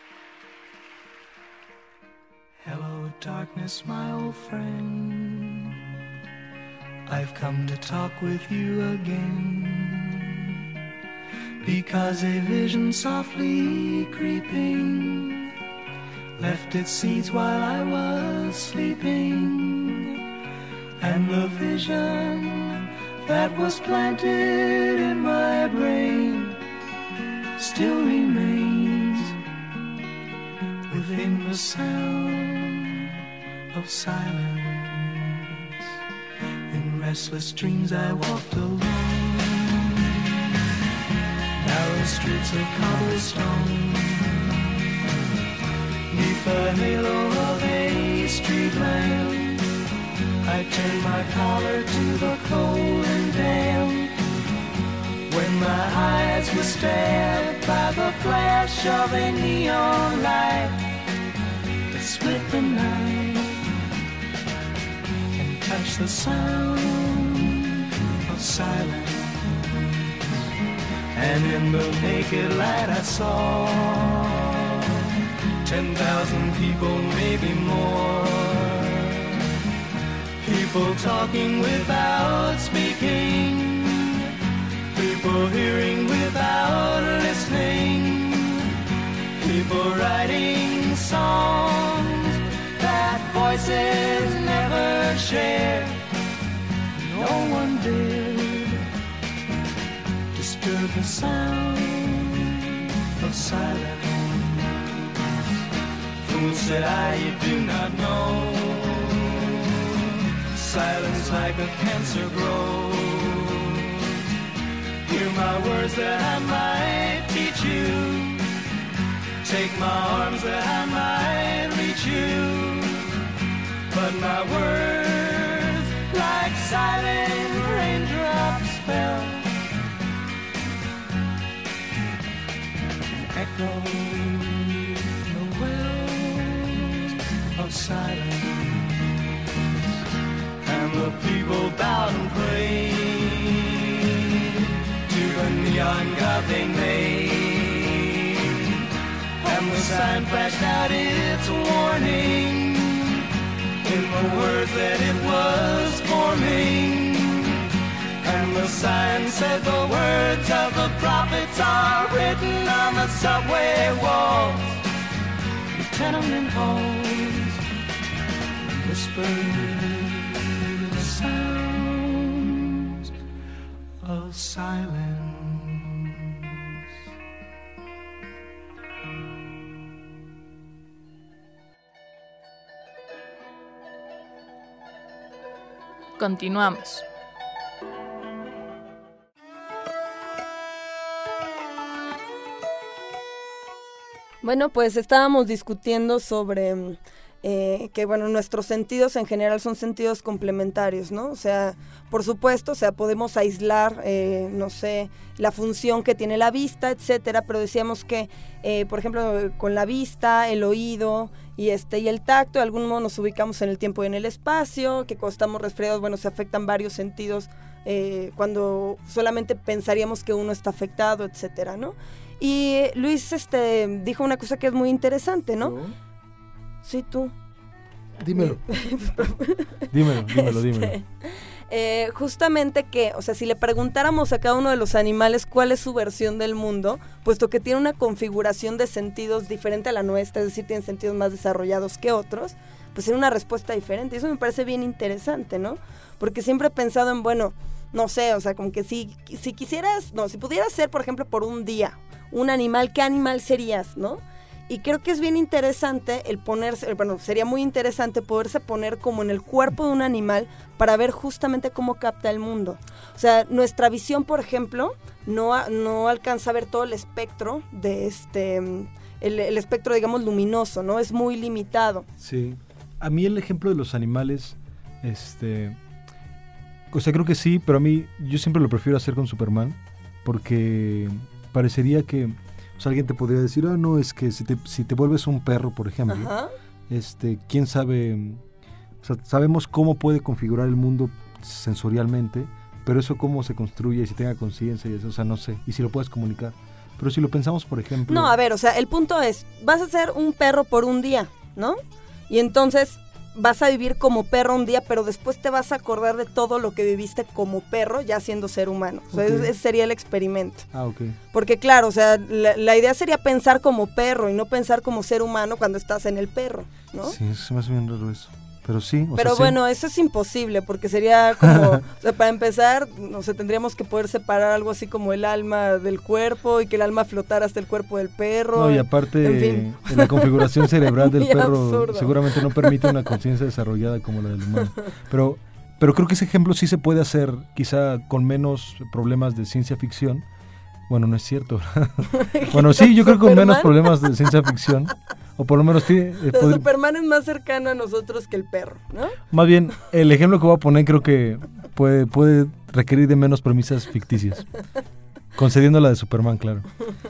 darkness, my old friend. I've come to talk with you again, because a vision softly creeping left its seeds while I was sleeping, and the vision that was planted in my brain still remains within the sound of silence. In restless dreams I walked alone, narrow streets of cobblestone, neath the halo of a street lamp. I turned my collar to the cold and damp, when my eyes were stabbed by the flash of a neon light that split the night and touched the sound of silence. And in the naked light I saw 10,000 people, maybe more, people talking without speaking, people hearing without listening, people writing songs that voices never shared. No one dared disturb the sound of silence. Fool, said I, you do not know, silence like a cancer grows. Hear my words that I might teach you, take my arms that I might reach you, but my words like silent raindrops fell, echoing the wells of silence. And the people bowed and prayed to the neon god they made, and the sign flashed out its warning in the words that it was forming. And the sign said the words of the prophets are written on the subway walls, the tenement halls, whispered the sounds of silence. Continuamos. Bueno, pues estábamos discutiendo sobre que, bueno, nuestros sentidos en general son sentidos complementarios, ¿no? O sea, por supuesto, o sea, podemos aislar, no sé, la función que tiene la vista, etcétera, pero decíamos que, por ejemplo, con la vista, el oído y el tacto, de algún modo nos ubicamos en el tiempo y en el espacio, que cuando estamos resfriados, bueno, se afectan varios sentidos, cuando solamente pensaríamos que uno está afectado, etcétera, ¿no? Y Luis dijo una cosa que es muy interesante, ¿no? ¿No? Sí, tú. Dímelo. dímelo. Justamente que, o sea, si le preguntáramos a cada uno de los animales cuál es su versión del mundo, puesto que tiene una configuración de sentidos diferente a la nuestra, es decir, tienen sentidos más desarrollados que otros, pues sería una respuesta diferente. Y eso me parece bien interesante, ¿no? Porque siempre he pensado en, bueno, no sé, o sea, como que si quisieras, no, si pudieras ser, por ejemplo, por un día, un animal, ¿qué animal serías, no? Y creo que es bien interesante el ponerse, bueno, sería muy interesante poderse poner como en el cuerpo de un animal para ver justamente cómo capta el mundo. O sea, nuestra visión, por ejemplo, no alcanza a ver todo el espectro de el espectro, digamos, luminoso, ¿no? Es muy limitado. Sí. A mí el ejemplo de los animales, o sea, creo que sí, pero a mí, yo siempre lo prefiero hacer con Superman, porque parecería que, o sea, alguien te podría decir, no, es que si te vuelves un perro, por ejemplo, ajá, quién sabe, o sea, sabemos cómo puede configurar el mundo sensorialmente, pero eso cómo se construye y si tenga conciencia y eso, o sea, no sé, y si lo puedes comunicar. Pero si lo pensamos, por ejemplo... No, a ver, o sea, el punto es, vas a ser un perro por un día, ¿no? Y entonces vas a vivir como perro un día, pero después te vas a acordar de todo lo que viviste como perro ya siendo ser humano. O sea, ese sería el experimento. Ok. Porque claro, o sea, la idea sería pensar como perro y no pensar como ser humano cuando estás en el perro, ¿no? Sí, se me hace bien raro eso. Pero sí, pero bueno, eso es imposible, porque sería como, o sea, para empezar, no sé, tendríamos que poder separar algo así como el alma del cuerpo y que el alma flotara hasta el cuerpo del perro. No, y aparte, en fin. en la configuración cerebral del perro absurdo. seguramente no permite una conciencia desarrollada como la del humano. Pero creo que ese ejemplo sí se puede hacer, quizá con menos problemas de ciencia ficción. Bueno, no es cierto. Bueno, sí, yo creo que con menos problemas de ciencia ficción. O por lo menos sí. Superman es más cercano a nosotros que el perro, ¿no? Más bien, el ejemplo que voy a poner creo que puede requerir de menos premisas ficticias. Concediendo la de Superman, claro.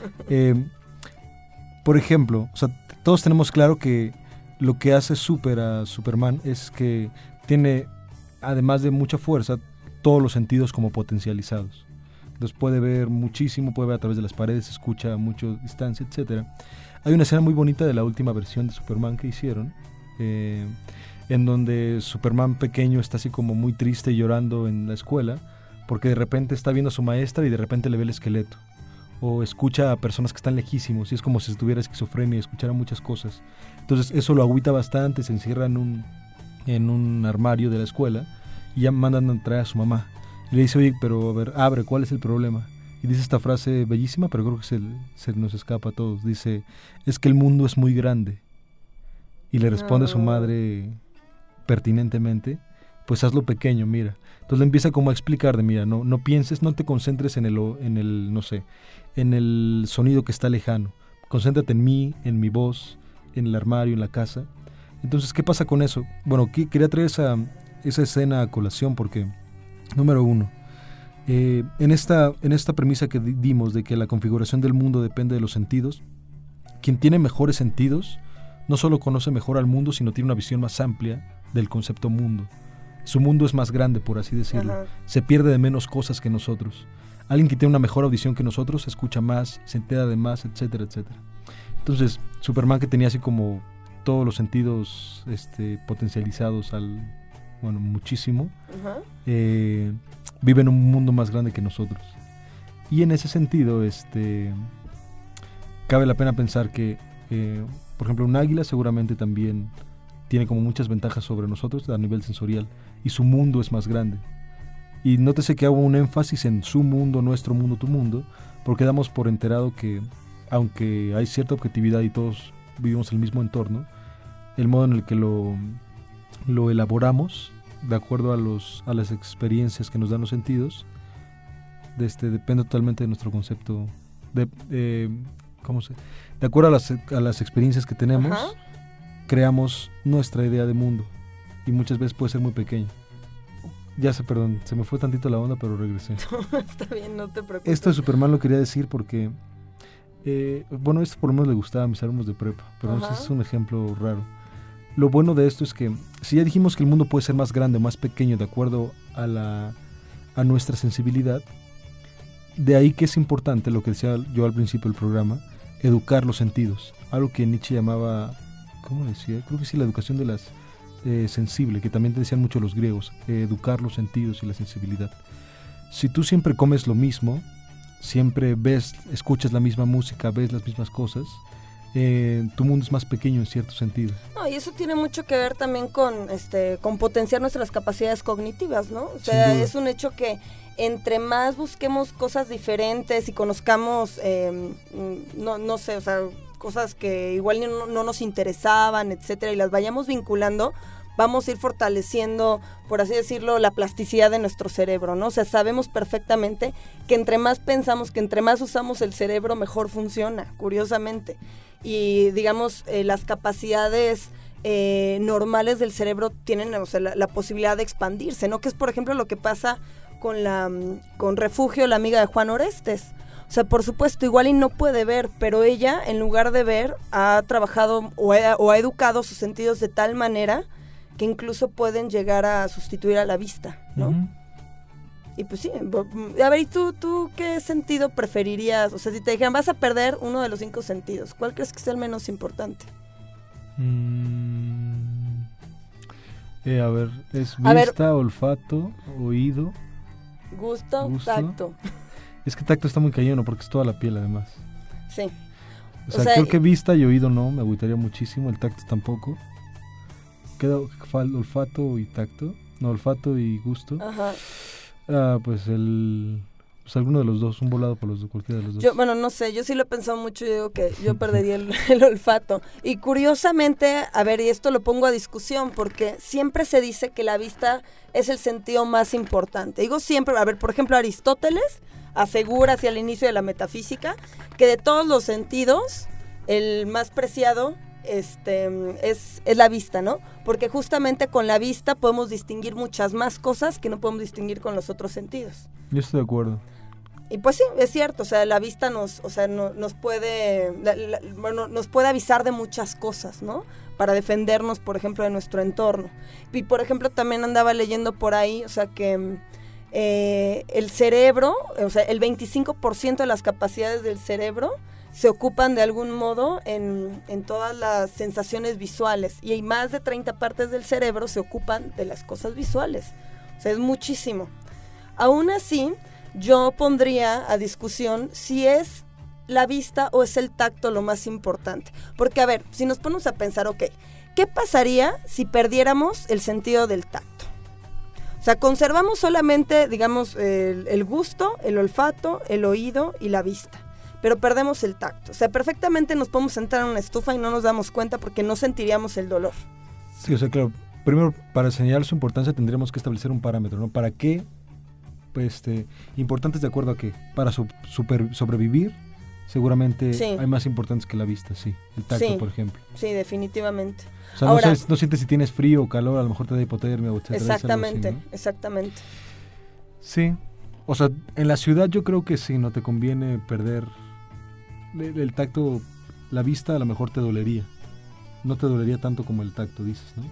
Por ejemplo, o sea, todos tenemos claro que lo que hace a Superman es que tiene, además de mucha fuerza, todos los sentidos como potencializados. Entonces puede ver muchísimo, puede ver a través de las paredes, escucha a mucha distancia, etcétera. Hay una escena muy bonita de la última versión de Superman que hicieron, en donde Superman pequeño está así como muy triste y llorando en la escuela, porque de repente está viendo a su maestra y de repente le ve el esqueleto. O escucha a personas que están lejísimos y es como si tuviera esquizofrenia y escuchara muchas cosas. Entonces eso lo agüita bastante, se encierra en un armario de la escuela y ya mandan a traer a su mamá. Y le dice, oye, pero a ver, abre, ¿cuál es el problema? Y dice esta frase bellísima, pero creo que se nos escapa a todos. Dice, es que el mundo es muy grande. Y le responde su madre pertinentemente, pues hazlo pequeño, mira. Entonces le empieza como a explicar de, mira, no pienses, no te concentres en el, no sé, en el sonido que está lejano. Concéntrate en mí, en mi voz, en el armario, en la casa. Entonces, ¿qué pasa con eso? Bueno, quería traer esa escena a colación porque, número uno, en esta premisa que dimos de que la configuración del mundo depende de los sentidos, quien tiene mejores sentidos no solo conoce mejor al mundo, sino tiene una visión más amplia del concepto mundo. Su mundo es más grande, por así decirlo. Ajá. Se pierde de menos cosas que nosotros. Alguien que tiene una mejor audición que nosotros escucha más, se entera de más, etcétera, etcétera. Entonces, Superman, que tenía así como todos los sentidos potencializados muchísimo, vive en un mundo más grande que nosotros. Y en ese sentido, cabe la pena pensar que, por ejemplo, un águila seguramente también tiene como muchas ventajas sobre nosotros a nivel sensorial, y su mundo es más grande. Y nótese que hago un énfasis en su mundo, nuestro mundo, tu mundo, porque damos por enterado que, aunque hay cierta objetividad y todos vivimos el mismo entorno, el modo en el que lo elaboramos, de acuerdo a las experiencias que nos dan los sentidos, depende totalmente de nuestro concepto, de acuerdo a las experiencias que tenemos. Ajá. Creamos nuestra idea de mundo y muchas veces puede ser muy pequeño. Perdón, se me fue tantito la onda, pero regresé. Está bien, no te preocupes. Esto de Superman lo quería decir porque, esto por lo menos le gustaba a mis alumnos de prepa, pero no sé, es un ejemplo raro. Lo bueno de esto es que, si ya dijimos que el mundo puede ser más grande o más pequeño de acuerdo a nuestra sensibilidad, de ahí que es importante, lo que decía yo al principio del programa, educar los sentidos. Algo que Nietzsche llamaba, ¿cómo decía? Creo que sí, la educación de las sensible, que también te decían mucho los griegos, educar los sentidos y la sensibilidad. Si tú siempre comes lo mismo, siempre escuchas la misma música, ves las mismas cosas, tu mundo es más pequeño en cierto sentido. No, y eso tiene mucho que ver también con potenciar nuestras capacidades cognitivas, ¿no? O sea, es un hecho que entre más busquemos cosas diferentes y conozcamos, no sé, o sea, cosas que igual no nos interesaban, etcétera, y las vayamos vinculando, vamos a ir fortaleciendo, por así decirlo, la plasticidad de nuestro cerebro, ¿no? O sea, sabemos perfectamente que entre más pensamos, que entre más usamos el cerebro, mejor funciona, curiosamente. Y digamos, las capacidades normales del cerebro tienen, o sea, la posibilidad de expandirse, ¿no? Que es, por ejemplo, lo que pasa con Refugio, la amiga de Juan Orestes. O sea, por supuesto, igual y no puede ver, pero ella, en lugar de ver, ha trabajado o ha educado sus sentidos de tal manera que incluso pueden llegar a sustituir a la vista, ¿no? Uh-huh. Y pues sí, a ver, ¿y tú qué sentido preferirías? O sea, si te dijeran, vas a perder uno de los 5 sentidos, ¿cuál crees que es el menos importante? A ver, es A ver. vista, olfato, oído. Gusto, tacto. Es que tacto está muy cañón porque es toda la piel además. Sí. O sea, creo que vista y oído no, me agüitaría muchísimo, el tacto tampoco. Queda olfato y tacto. No, olfato y gusto. Ajá. Pues alguno de los dos, un volado por cualquiera de los dos. Yo, bueno, no sé, yo sí lo he pensado mucho y digo que yo perdería el olfato. Y curiosamente, a ver, y esto lo pongo a discusión, porque siempre se dice que la vista es el sentido más importante. Digo siempre, a ver, por ejemplo, Aristóteles asegura hacia el inicio de la metafísica que de todos los sentidos, el más preciado es la vista, ¿no? Porque justamente con la vista podemos distinguir muchas más cosas que no podemos distinguir con los otros sentidos. Yo estoy de acuerdo. Y pues sí, es cierto, o sea, la vista nos puede, nos puede avisar de muchas cosas, ¿no? Para defendernos, por ejemplo, de nuestro entorno. Y por ejemplo, también andaba leyendo por ahí, o sea, que el cerebro, o sea, el 25% de las capacidades del cerebro se ocupan de algún modo en todas las sensaciones visuales. Y hay más de 30 partes del cerebro se ocupan de las cosas visuales. O sea, es muchísimo. Aún así, yo pondría a discusión si es la vista o es el tacto lo más importante. Porque, a ver, si nos ponemos a pensar, ok, ¿qué pasaría si perdiéramos el sentido del tacto? O sea, conservamos solamente, digamos, el gusto, el olfato, el oído y la vista, pero perdemos el tacto. O sea, perfectamente nos podemos sentar en una estufa y no nos damos cuenta porque no sentiríamos el dolor. Sí, o sea, claro, primero, para señalar su importancia tendríamos que establecer un parámetro, ¿no? ¿Para qué? Pues, importantes de acuerdo a qué. Para sobrevivir, seguramente Sí. hay más importantes que la vista, sí. El tacto, Sí. por ejemplo. Sí, definitivamente. O sea, Ahora, no sientes si tienes frío o calor, a lo mejor te da hipotermia o etcétera. exactamente, es algo así, ¿no? exactamente. Sí. O sea, en la ciudad yo creo que sí, no te conviene perder el tacto. La vista a lo mejor te dolería. No te dolería tanto como el tacto, dices, ¿no?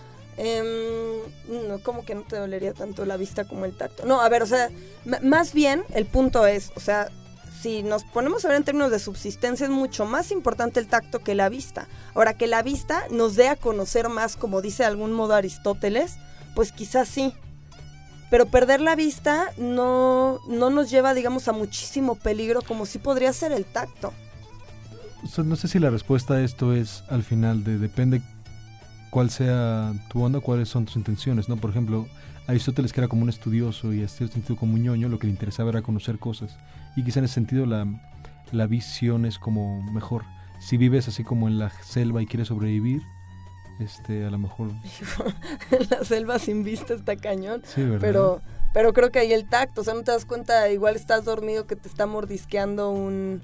No, ¿cómo que no te dolería tanto la vista como el tacto? No, a ver, o sea, más bien el punto es, o sea, si nos ponemos a ver en términos de subsistencia, es mucho más importante el tacto que la vista. Ahora, que la vista nos dé a conocer más, como dice de algún modo Aristóteles, pues quizás sí. Pero perder la vista no nos lleva, digamos, a muchísimo peligro, como sí podría ser el tacto. O sea, no sé si la respuesta a esto es al final depende cuál sea tu onda, cuáles son tus intenciones, ¿no? Por ejemplo, Aristóteles, que era como un estudioso y en cierto sentido como un ñoño, lo que le interesaba era conocer cosas. Y quizá en ese sentido la visión es como mejor. Si vives así como en la selva y quieres sobrevivir, a lo mejor... La selva sin vista está cañón. Sí, ¿verdad? Pero creo que ahí el tacto, o sea, no te das cuenta, igual estás dormido que te está mordisqueando un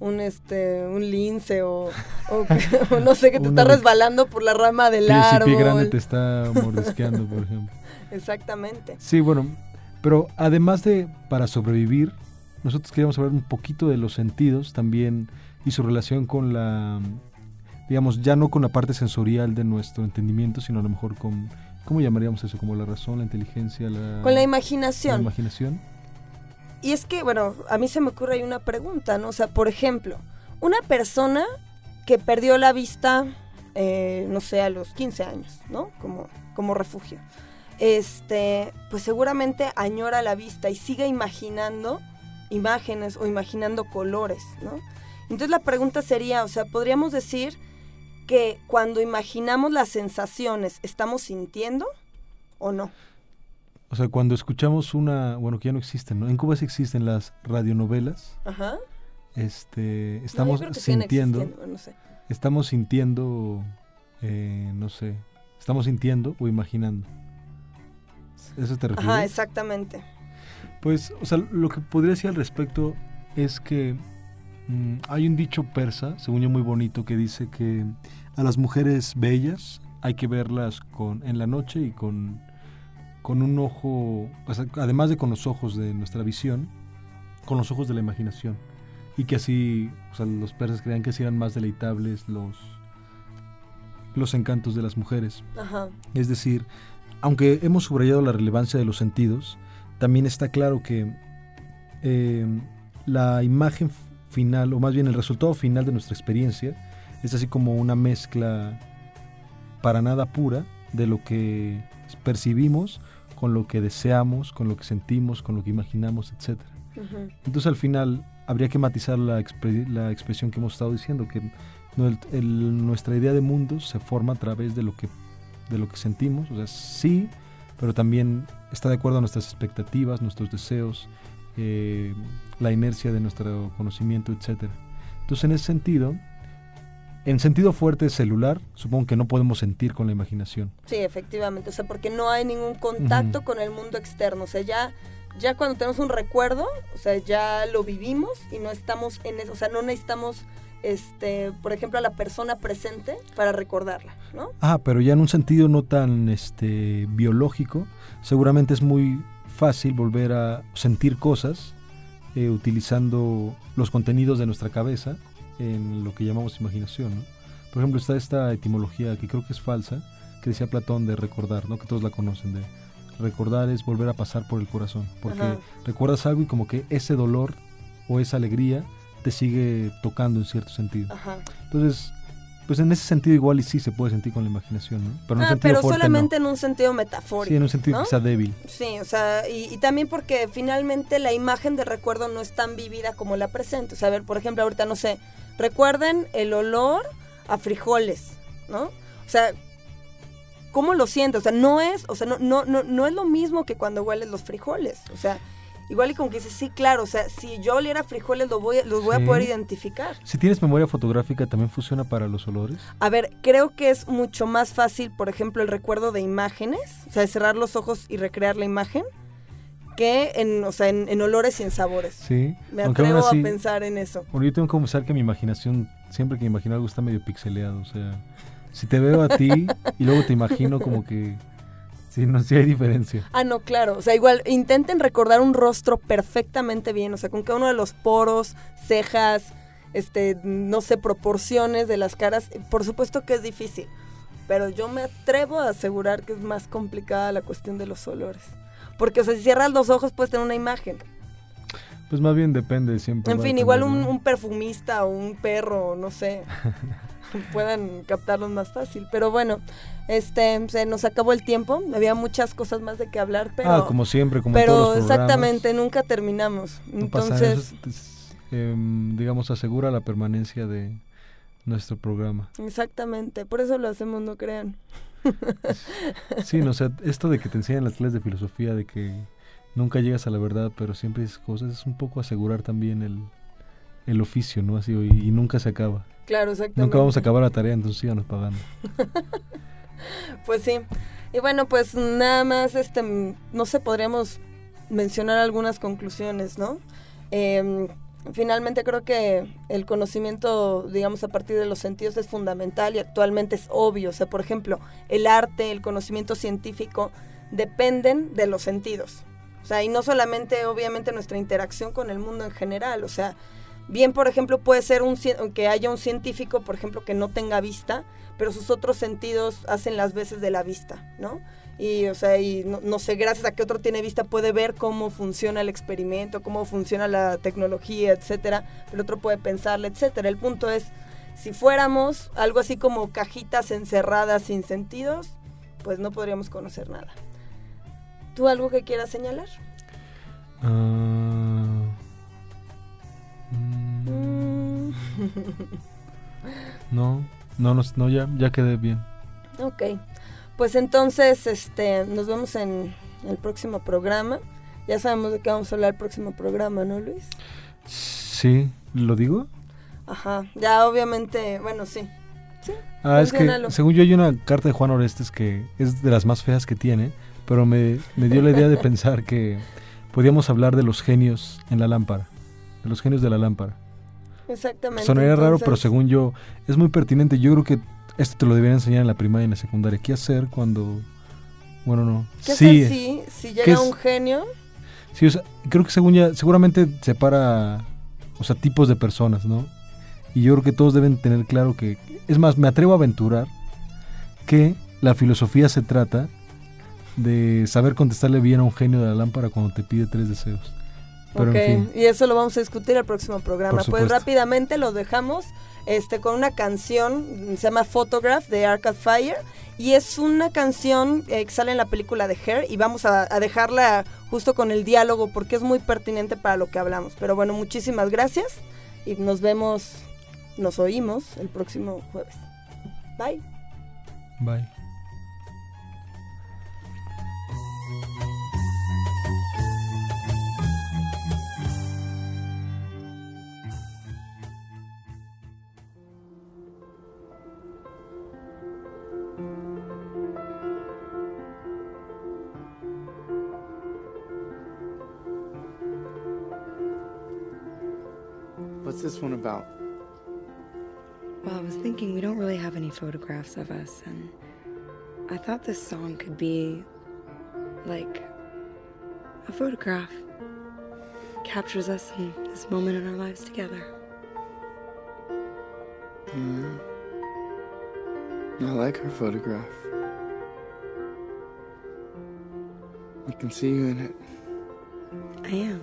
lince o no sé, que te está resbalando por la rama del árbol. Si pie grande te está mordisqueando, por ejemplo. Exactamente. Sí, bueno, pero además de para sobrevivir, nosotros queríamos hablar un poquito de los sentidos también y su relación con la, digamos, ya no con la parte sensorial de nuestro entendimiento, sino a lo mejor con, ¿cómo llamaríamos eso? Como la razón, la inteligencia, con la imaginación. La imaginación. Y es que, bueno, a mí se me ocurre ahí una pregunta, ¿no? O sea, por ejemplo, una persona que perdió la vista, no sé, a los 15 años, ¿no? Como refugio. Pues seguramente añora la vista y sigue imaginando imágenes o imaginando colores, ¿no? Entonces la pregunta sería, o sea, ¿podríamos decir que cuando imaginamos las sensaciones estamos sintiendo o no? O sea, cuando escuchamos bueno, que ya no existen, ¿no? En Cuba sí existen las radionovelas. Ajá. Estamos sintiendo, no sé. Estamos sintiendo, no sé, estamos sintiendo o imaginando. ¿Eso te refieres? Ajá, exactamente. Pues, o sea, lo que podría decir al respecto es que hay un dicho persa, según yo muy bonito, que dice que a las mujeres bellas hay que verlas en la noche y con un ojo, o sea, además de con los ojos de nuestra visión, con los ojos de la imaginación. Y que así, o sea, los persas creían que así eran más deleitables los encantos de las mujeres. Ajá. Es decir, aunque hemos subrayado la relevancia de los sentidos, también está claro que la imagen final, o más bien el resultado final de nuestra experiencia, es así como una mezcla para nada pura de lo que percibimos con lo que deseamos, con lo que sentimos, con lo que imaginamos, etc. Ujú. Entonces al final habría que matizar la expresión que hemos estado diciendo, que nuestra idea de mundo se forma a través de lo que sentimos, o sea, sí, pero también está de acuerdo a nuestras expectativas, nuestros deseos, la inercia de nuestro conocimiento, etc. Entonces en ese sentido, en sentido fuerte celular, supongo que no podemos sentir con la imaginación. Sí, efectivamente, o sea, porque no hay ningún contacto con el mundo externo, o sea, ya cuando tenemos un recuerdo, o sea, ya lo vivimos y no estamos en eso, o sea, no necesitamos, por ejemplo, a la persona presente para recordarla, ¿no? Pero ya en un sentido no tan biológico, seguramente es muy fácil volver a sentir cosas utilizando los contenidos de nuestra cabeza en lo que llamamos imaginación, ¿no? Por ejemplo, está esta etimología que creo que es falsa, que decía Platón de recordar, ¿no? Que todos la conocen, de recordar es volver a pasar por el corazón, porque Ajá. recuerdas algo y como que ese dolor o esa alegría te sigue tocando en cierto sentido. Ajá. Entonces, pues en ese sentido igual y sí se puede sentir con la imaginación, ¿no? Pero en un sentido pero fuerte solamente no. en un sentido metafórico. Sí, en un sentido ¿no? quizá débil. Sí, o sea, y también porque finalmente la imagen de recuerdo no es tan vivida como la presente. O sea, a ver, por ejemplo, ahorita, no sé, recuerden el olor a frijoles, ¿no? O sea, ¿cómo lo sientes? O sea, no es lo mismo que cuando hueles los frijoles. O sea, igual y como que dices, sí, claro, o sea, si yo oliera frijoles los voy a poder identificar. Si tienes memoria fotográfica, ¿también funciona para los olores? A ver, creo que es mucho más fácil, por ejemplo, el recuerdo de imágenes, o sea, de cerrar los ojos y recrear la imagen, que en olores y en sabores. Sí. Me Aunque aún atrevo así, a pensar en eso. Bueno, yo tengo que confesar que mi imaginación, siempre que imagino algo está medio pixeleado, o sea, si te veo a ti y luego te imagino como que sí hay diferencia. No, claro, o sea, igual intenten recordar un rostro perfectamente bien, o sea, con cada uno de los poros, cejas, no sé, proporciones de las caras, por supuesto que es difícil, pero yo me atrevo a asegurar que es más complicada la cuestión de los olores. Porque, o sea, si cierras los ojos puedes tener una imagen. Pues más bien depende siempre. En fin, igual un perfumista o un perro, no sé, puedan captarlos más fácil. Pero bueno, se nos acabó el tiempo. Había muchas cosas más de que hablar, pero... como siempre, como en todos los programas. Exactamente, nunca terminamos. No pasa Entonces, eso, digamos, asegura la permanencia de nuestro programa. Exactamente, por eso lo hacemos, no crean. Sí, no, o sea, esto de que te enseñan las clases de filosofía, de que nunca llegas a la verdad, pero siempre dices cosas, es un poco asegurar también el oficio, ¿no? Así, y nunca se acaba. Claro, exactamente. Nunca vamos a acabar la tarea, entonces síganos pagando. Pues sí. Y bueno, pues nada más, no sé, podríamos mencionar algunas conclusiones, ¿no? Finalmente creo que el conocimiento, digamos, a partir de los sentidos es fundamental y actualmente es obvio. O sea, por ejemplo, el arte, el conocimiento científico dependen de los sentidos. O sea, y no solamente, obviamente, nuestra interacción con el mundo en general. O sea, bien, por ejemplo, puede ser que haya un científico, por ejemplo, que no tenga vista, pero sus otros sentidos hacen las veces de la vista, ¿no? Y, o sea, no sé, gracias a que otro tiene vista puede ver cómo funciona el experimento, cómo funciona la tecnología, etcétera. El otro puede pensarle, etcétera. El punto es, si fuéramos algo así como cajitas encerradas sin sentidos, pues no podríamos conocer nada. ¿Tú algo que quieras señalar? No, ya quedé bien. Ok. Pues entonces, nos vemos en el próximo programa. Ya sabemos de qué vamos a hablar el próximo programa, ¿no, Luis? Sí, ¿lo digo? Ajá, ya obviamente, bueno, sí. Sí, es que según yo hay una carta de Juan Orestes que es de las más feas que tiene, pero me dio la idea de pensar que podíamos hablar de los genios en la lámpara, de los genios de la lámpara. Exactamente. Sonaría raro, pero según yo es muy pertinente. Yo creo que esto te lo deberían enseñar en la primaria y en la secundaria. ¿Qué hacer cuando... Bueno, no. ¿Qué hacer si llega un genio? Sí, o sea, creo que seguramente separa, o sea, tipos de personas, ¿no? Y yo creo que todos deben tener claro que... Es más, me atrevo a aventurar que la filosofía se trata de saber contestarle bien a un genio de la lámpara cuando te pide 3 deseos. Pero en fin. Y eso lo vamos a discutir el próximo programa. Pues rápidamente lo dejamos con una canción, se llama Photograph de Arcade Fire, y es una canción que sale en la película de Hair, y vamos a dejarla justo con el diálogo porque es muy pertinente para lo que hablamos. Pero bueno, muchísimas gracias y nos oímos el próximo jueves. Bye. Bye. What's this one about? Well, I was thinking we don't really have any photographs of us, and I thought this song could be like a photograph. Captures us in this moment in our lives together. I like her photograph. I can see you in it. I am.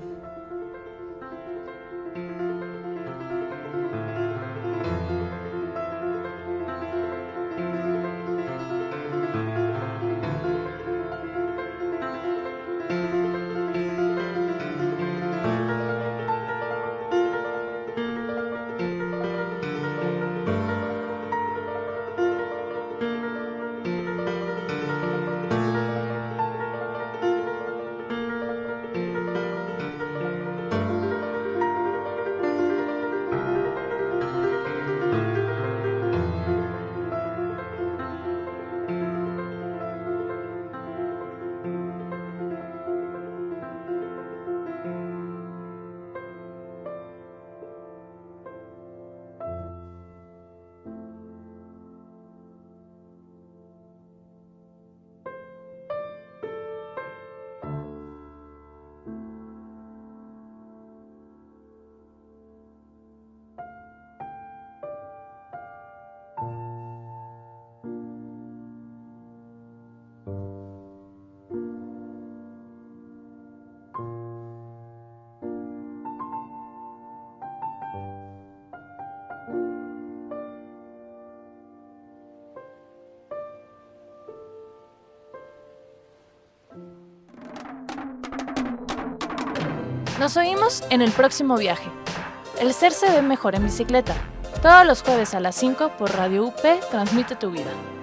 Nos oímos en el próximo viaje. El ser se ve mejor en bicicleta. Todos los jueves a las 5 por Radio UP Transmite tu Vida.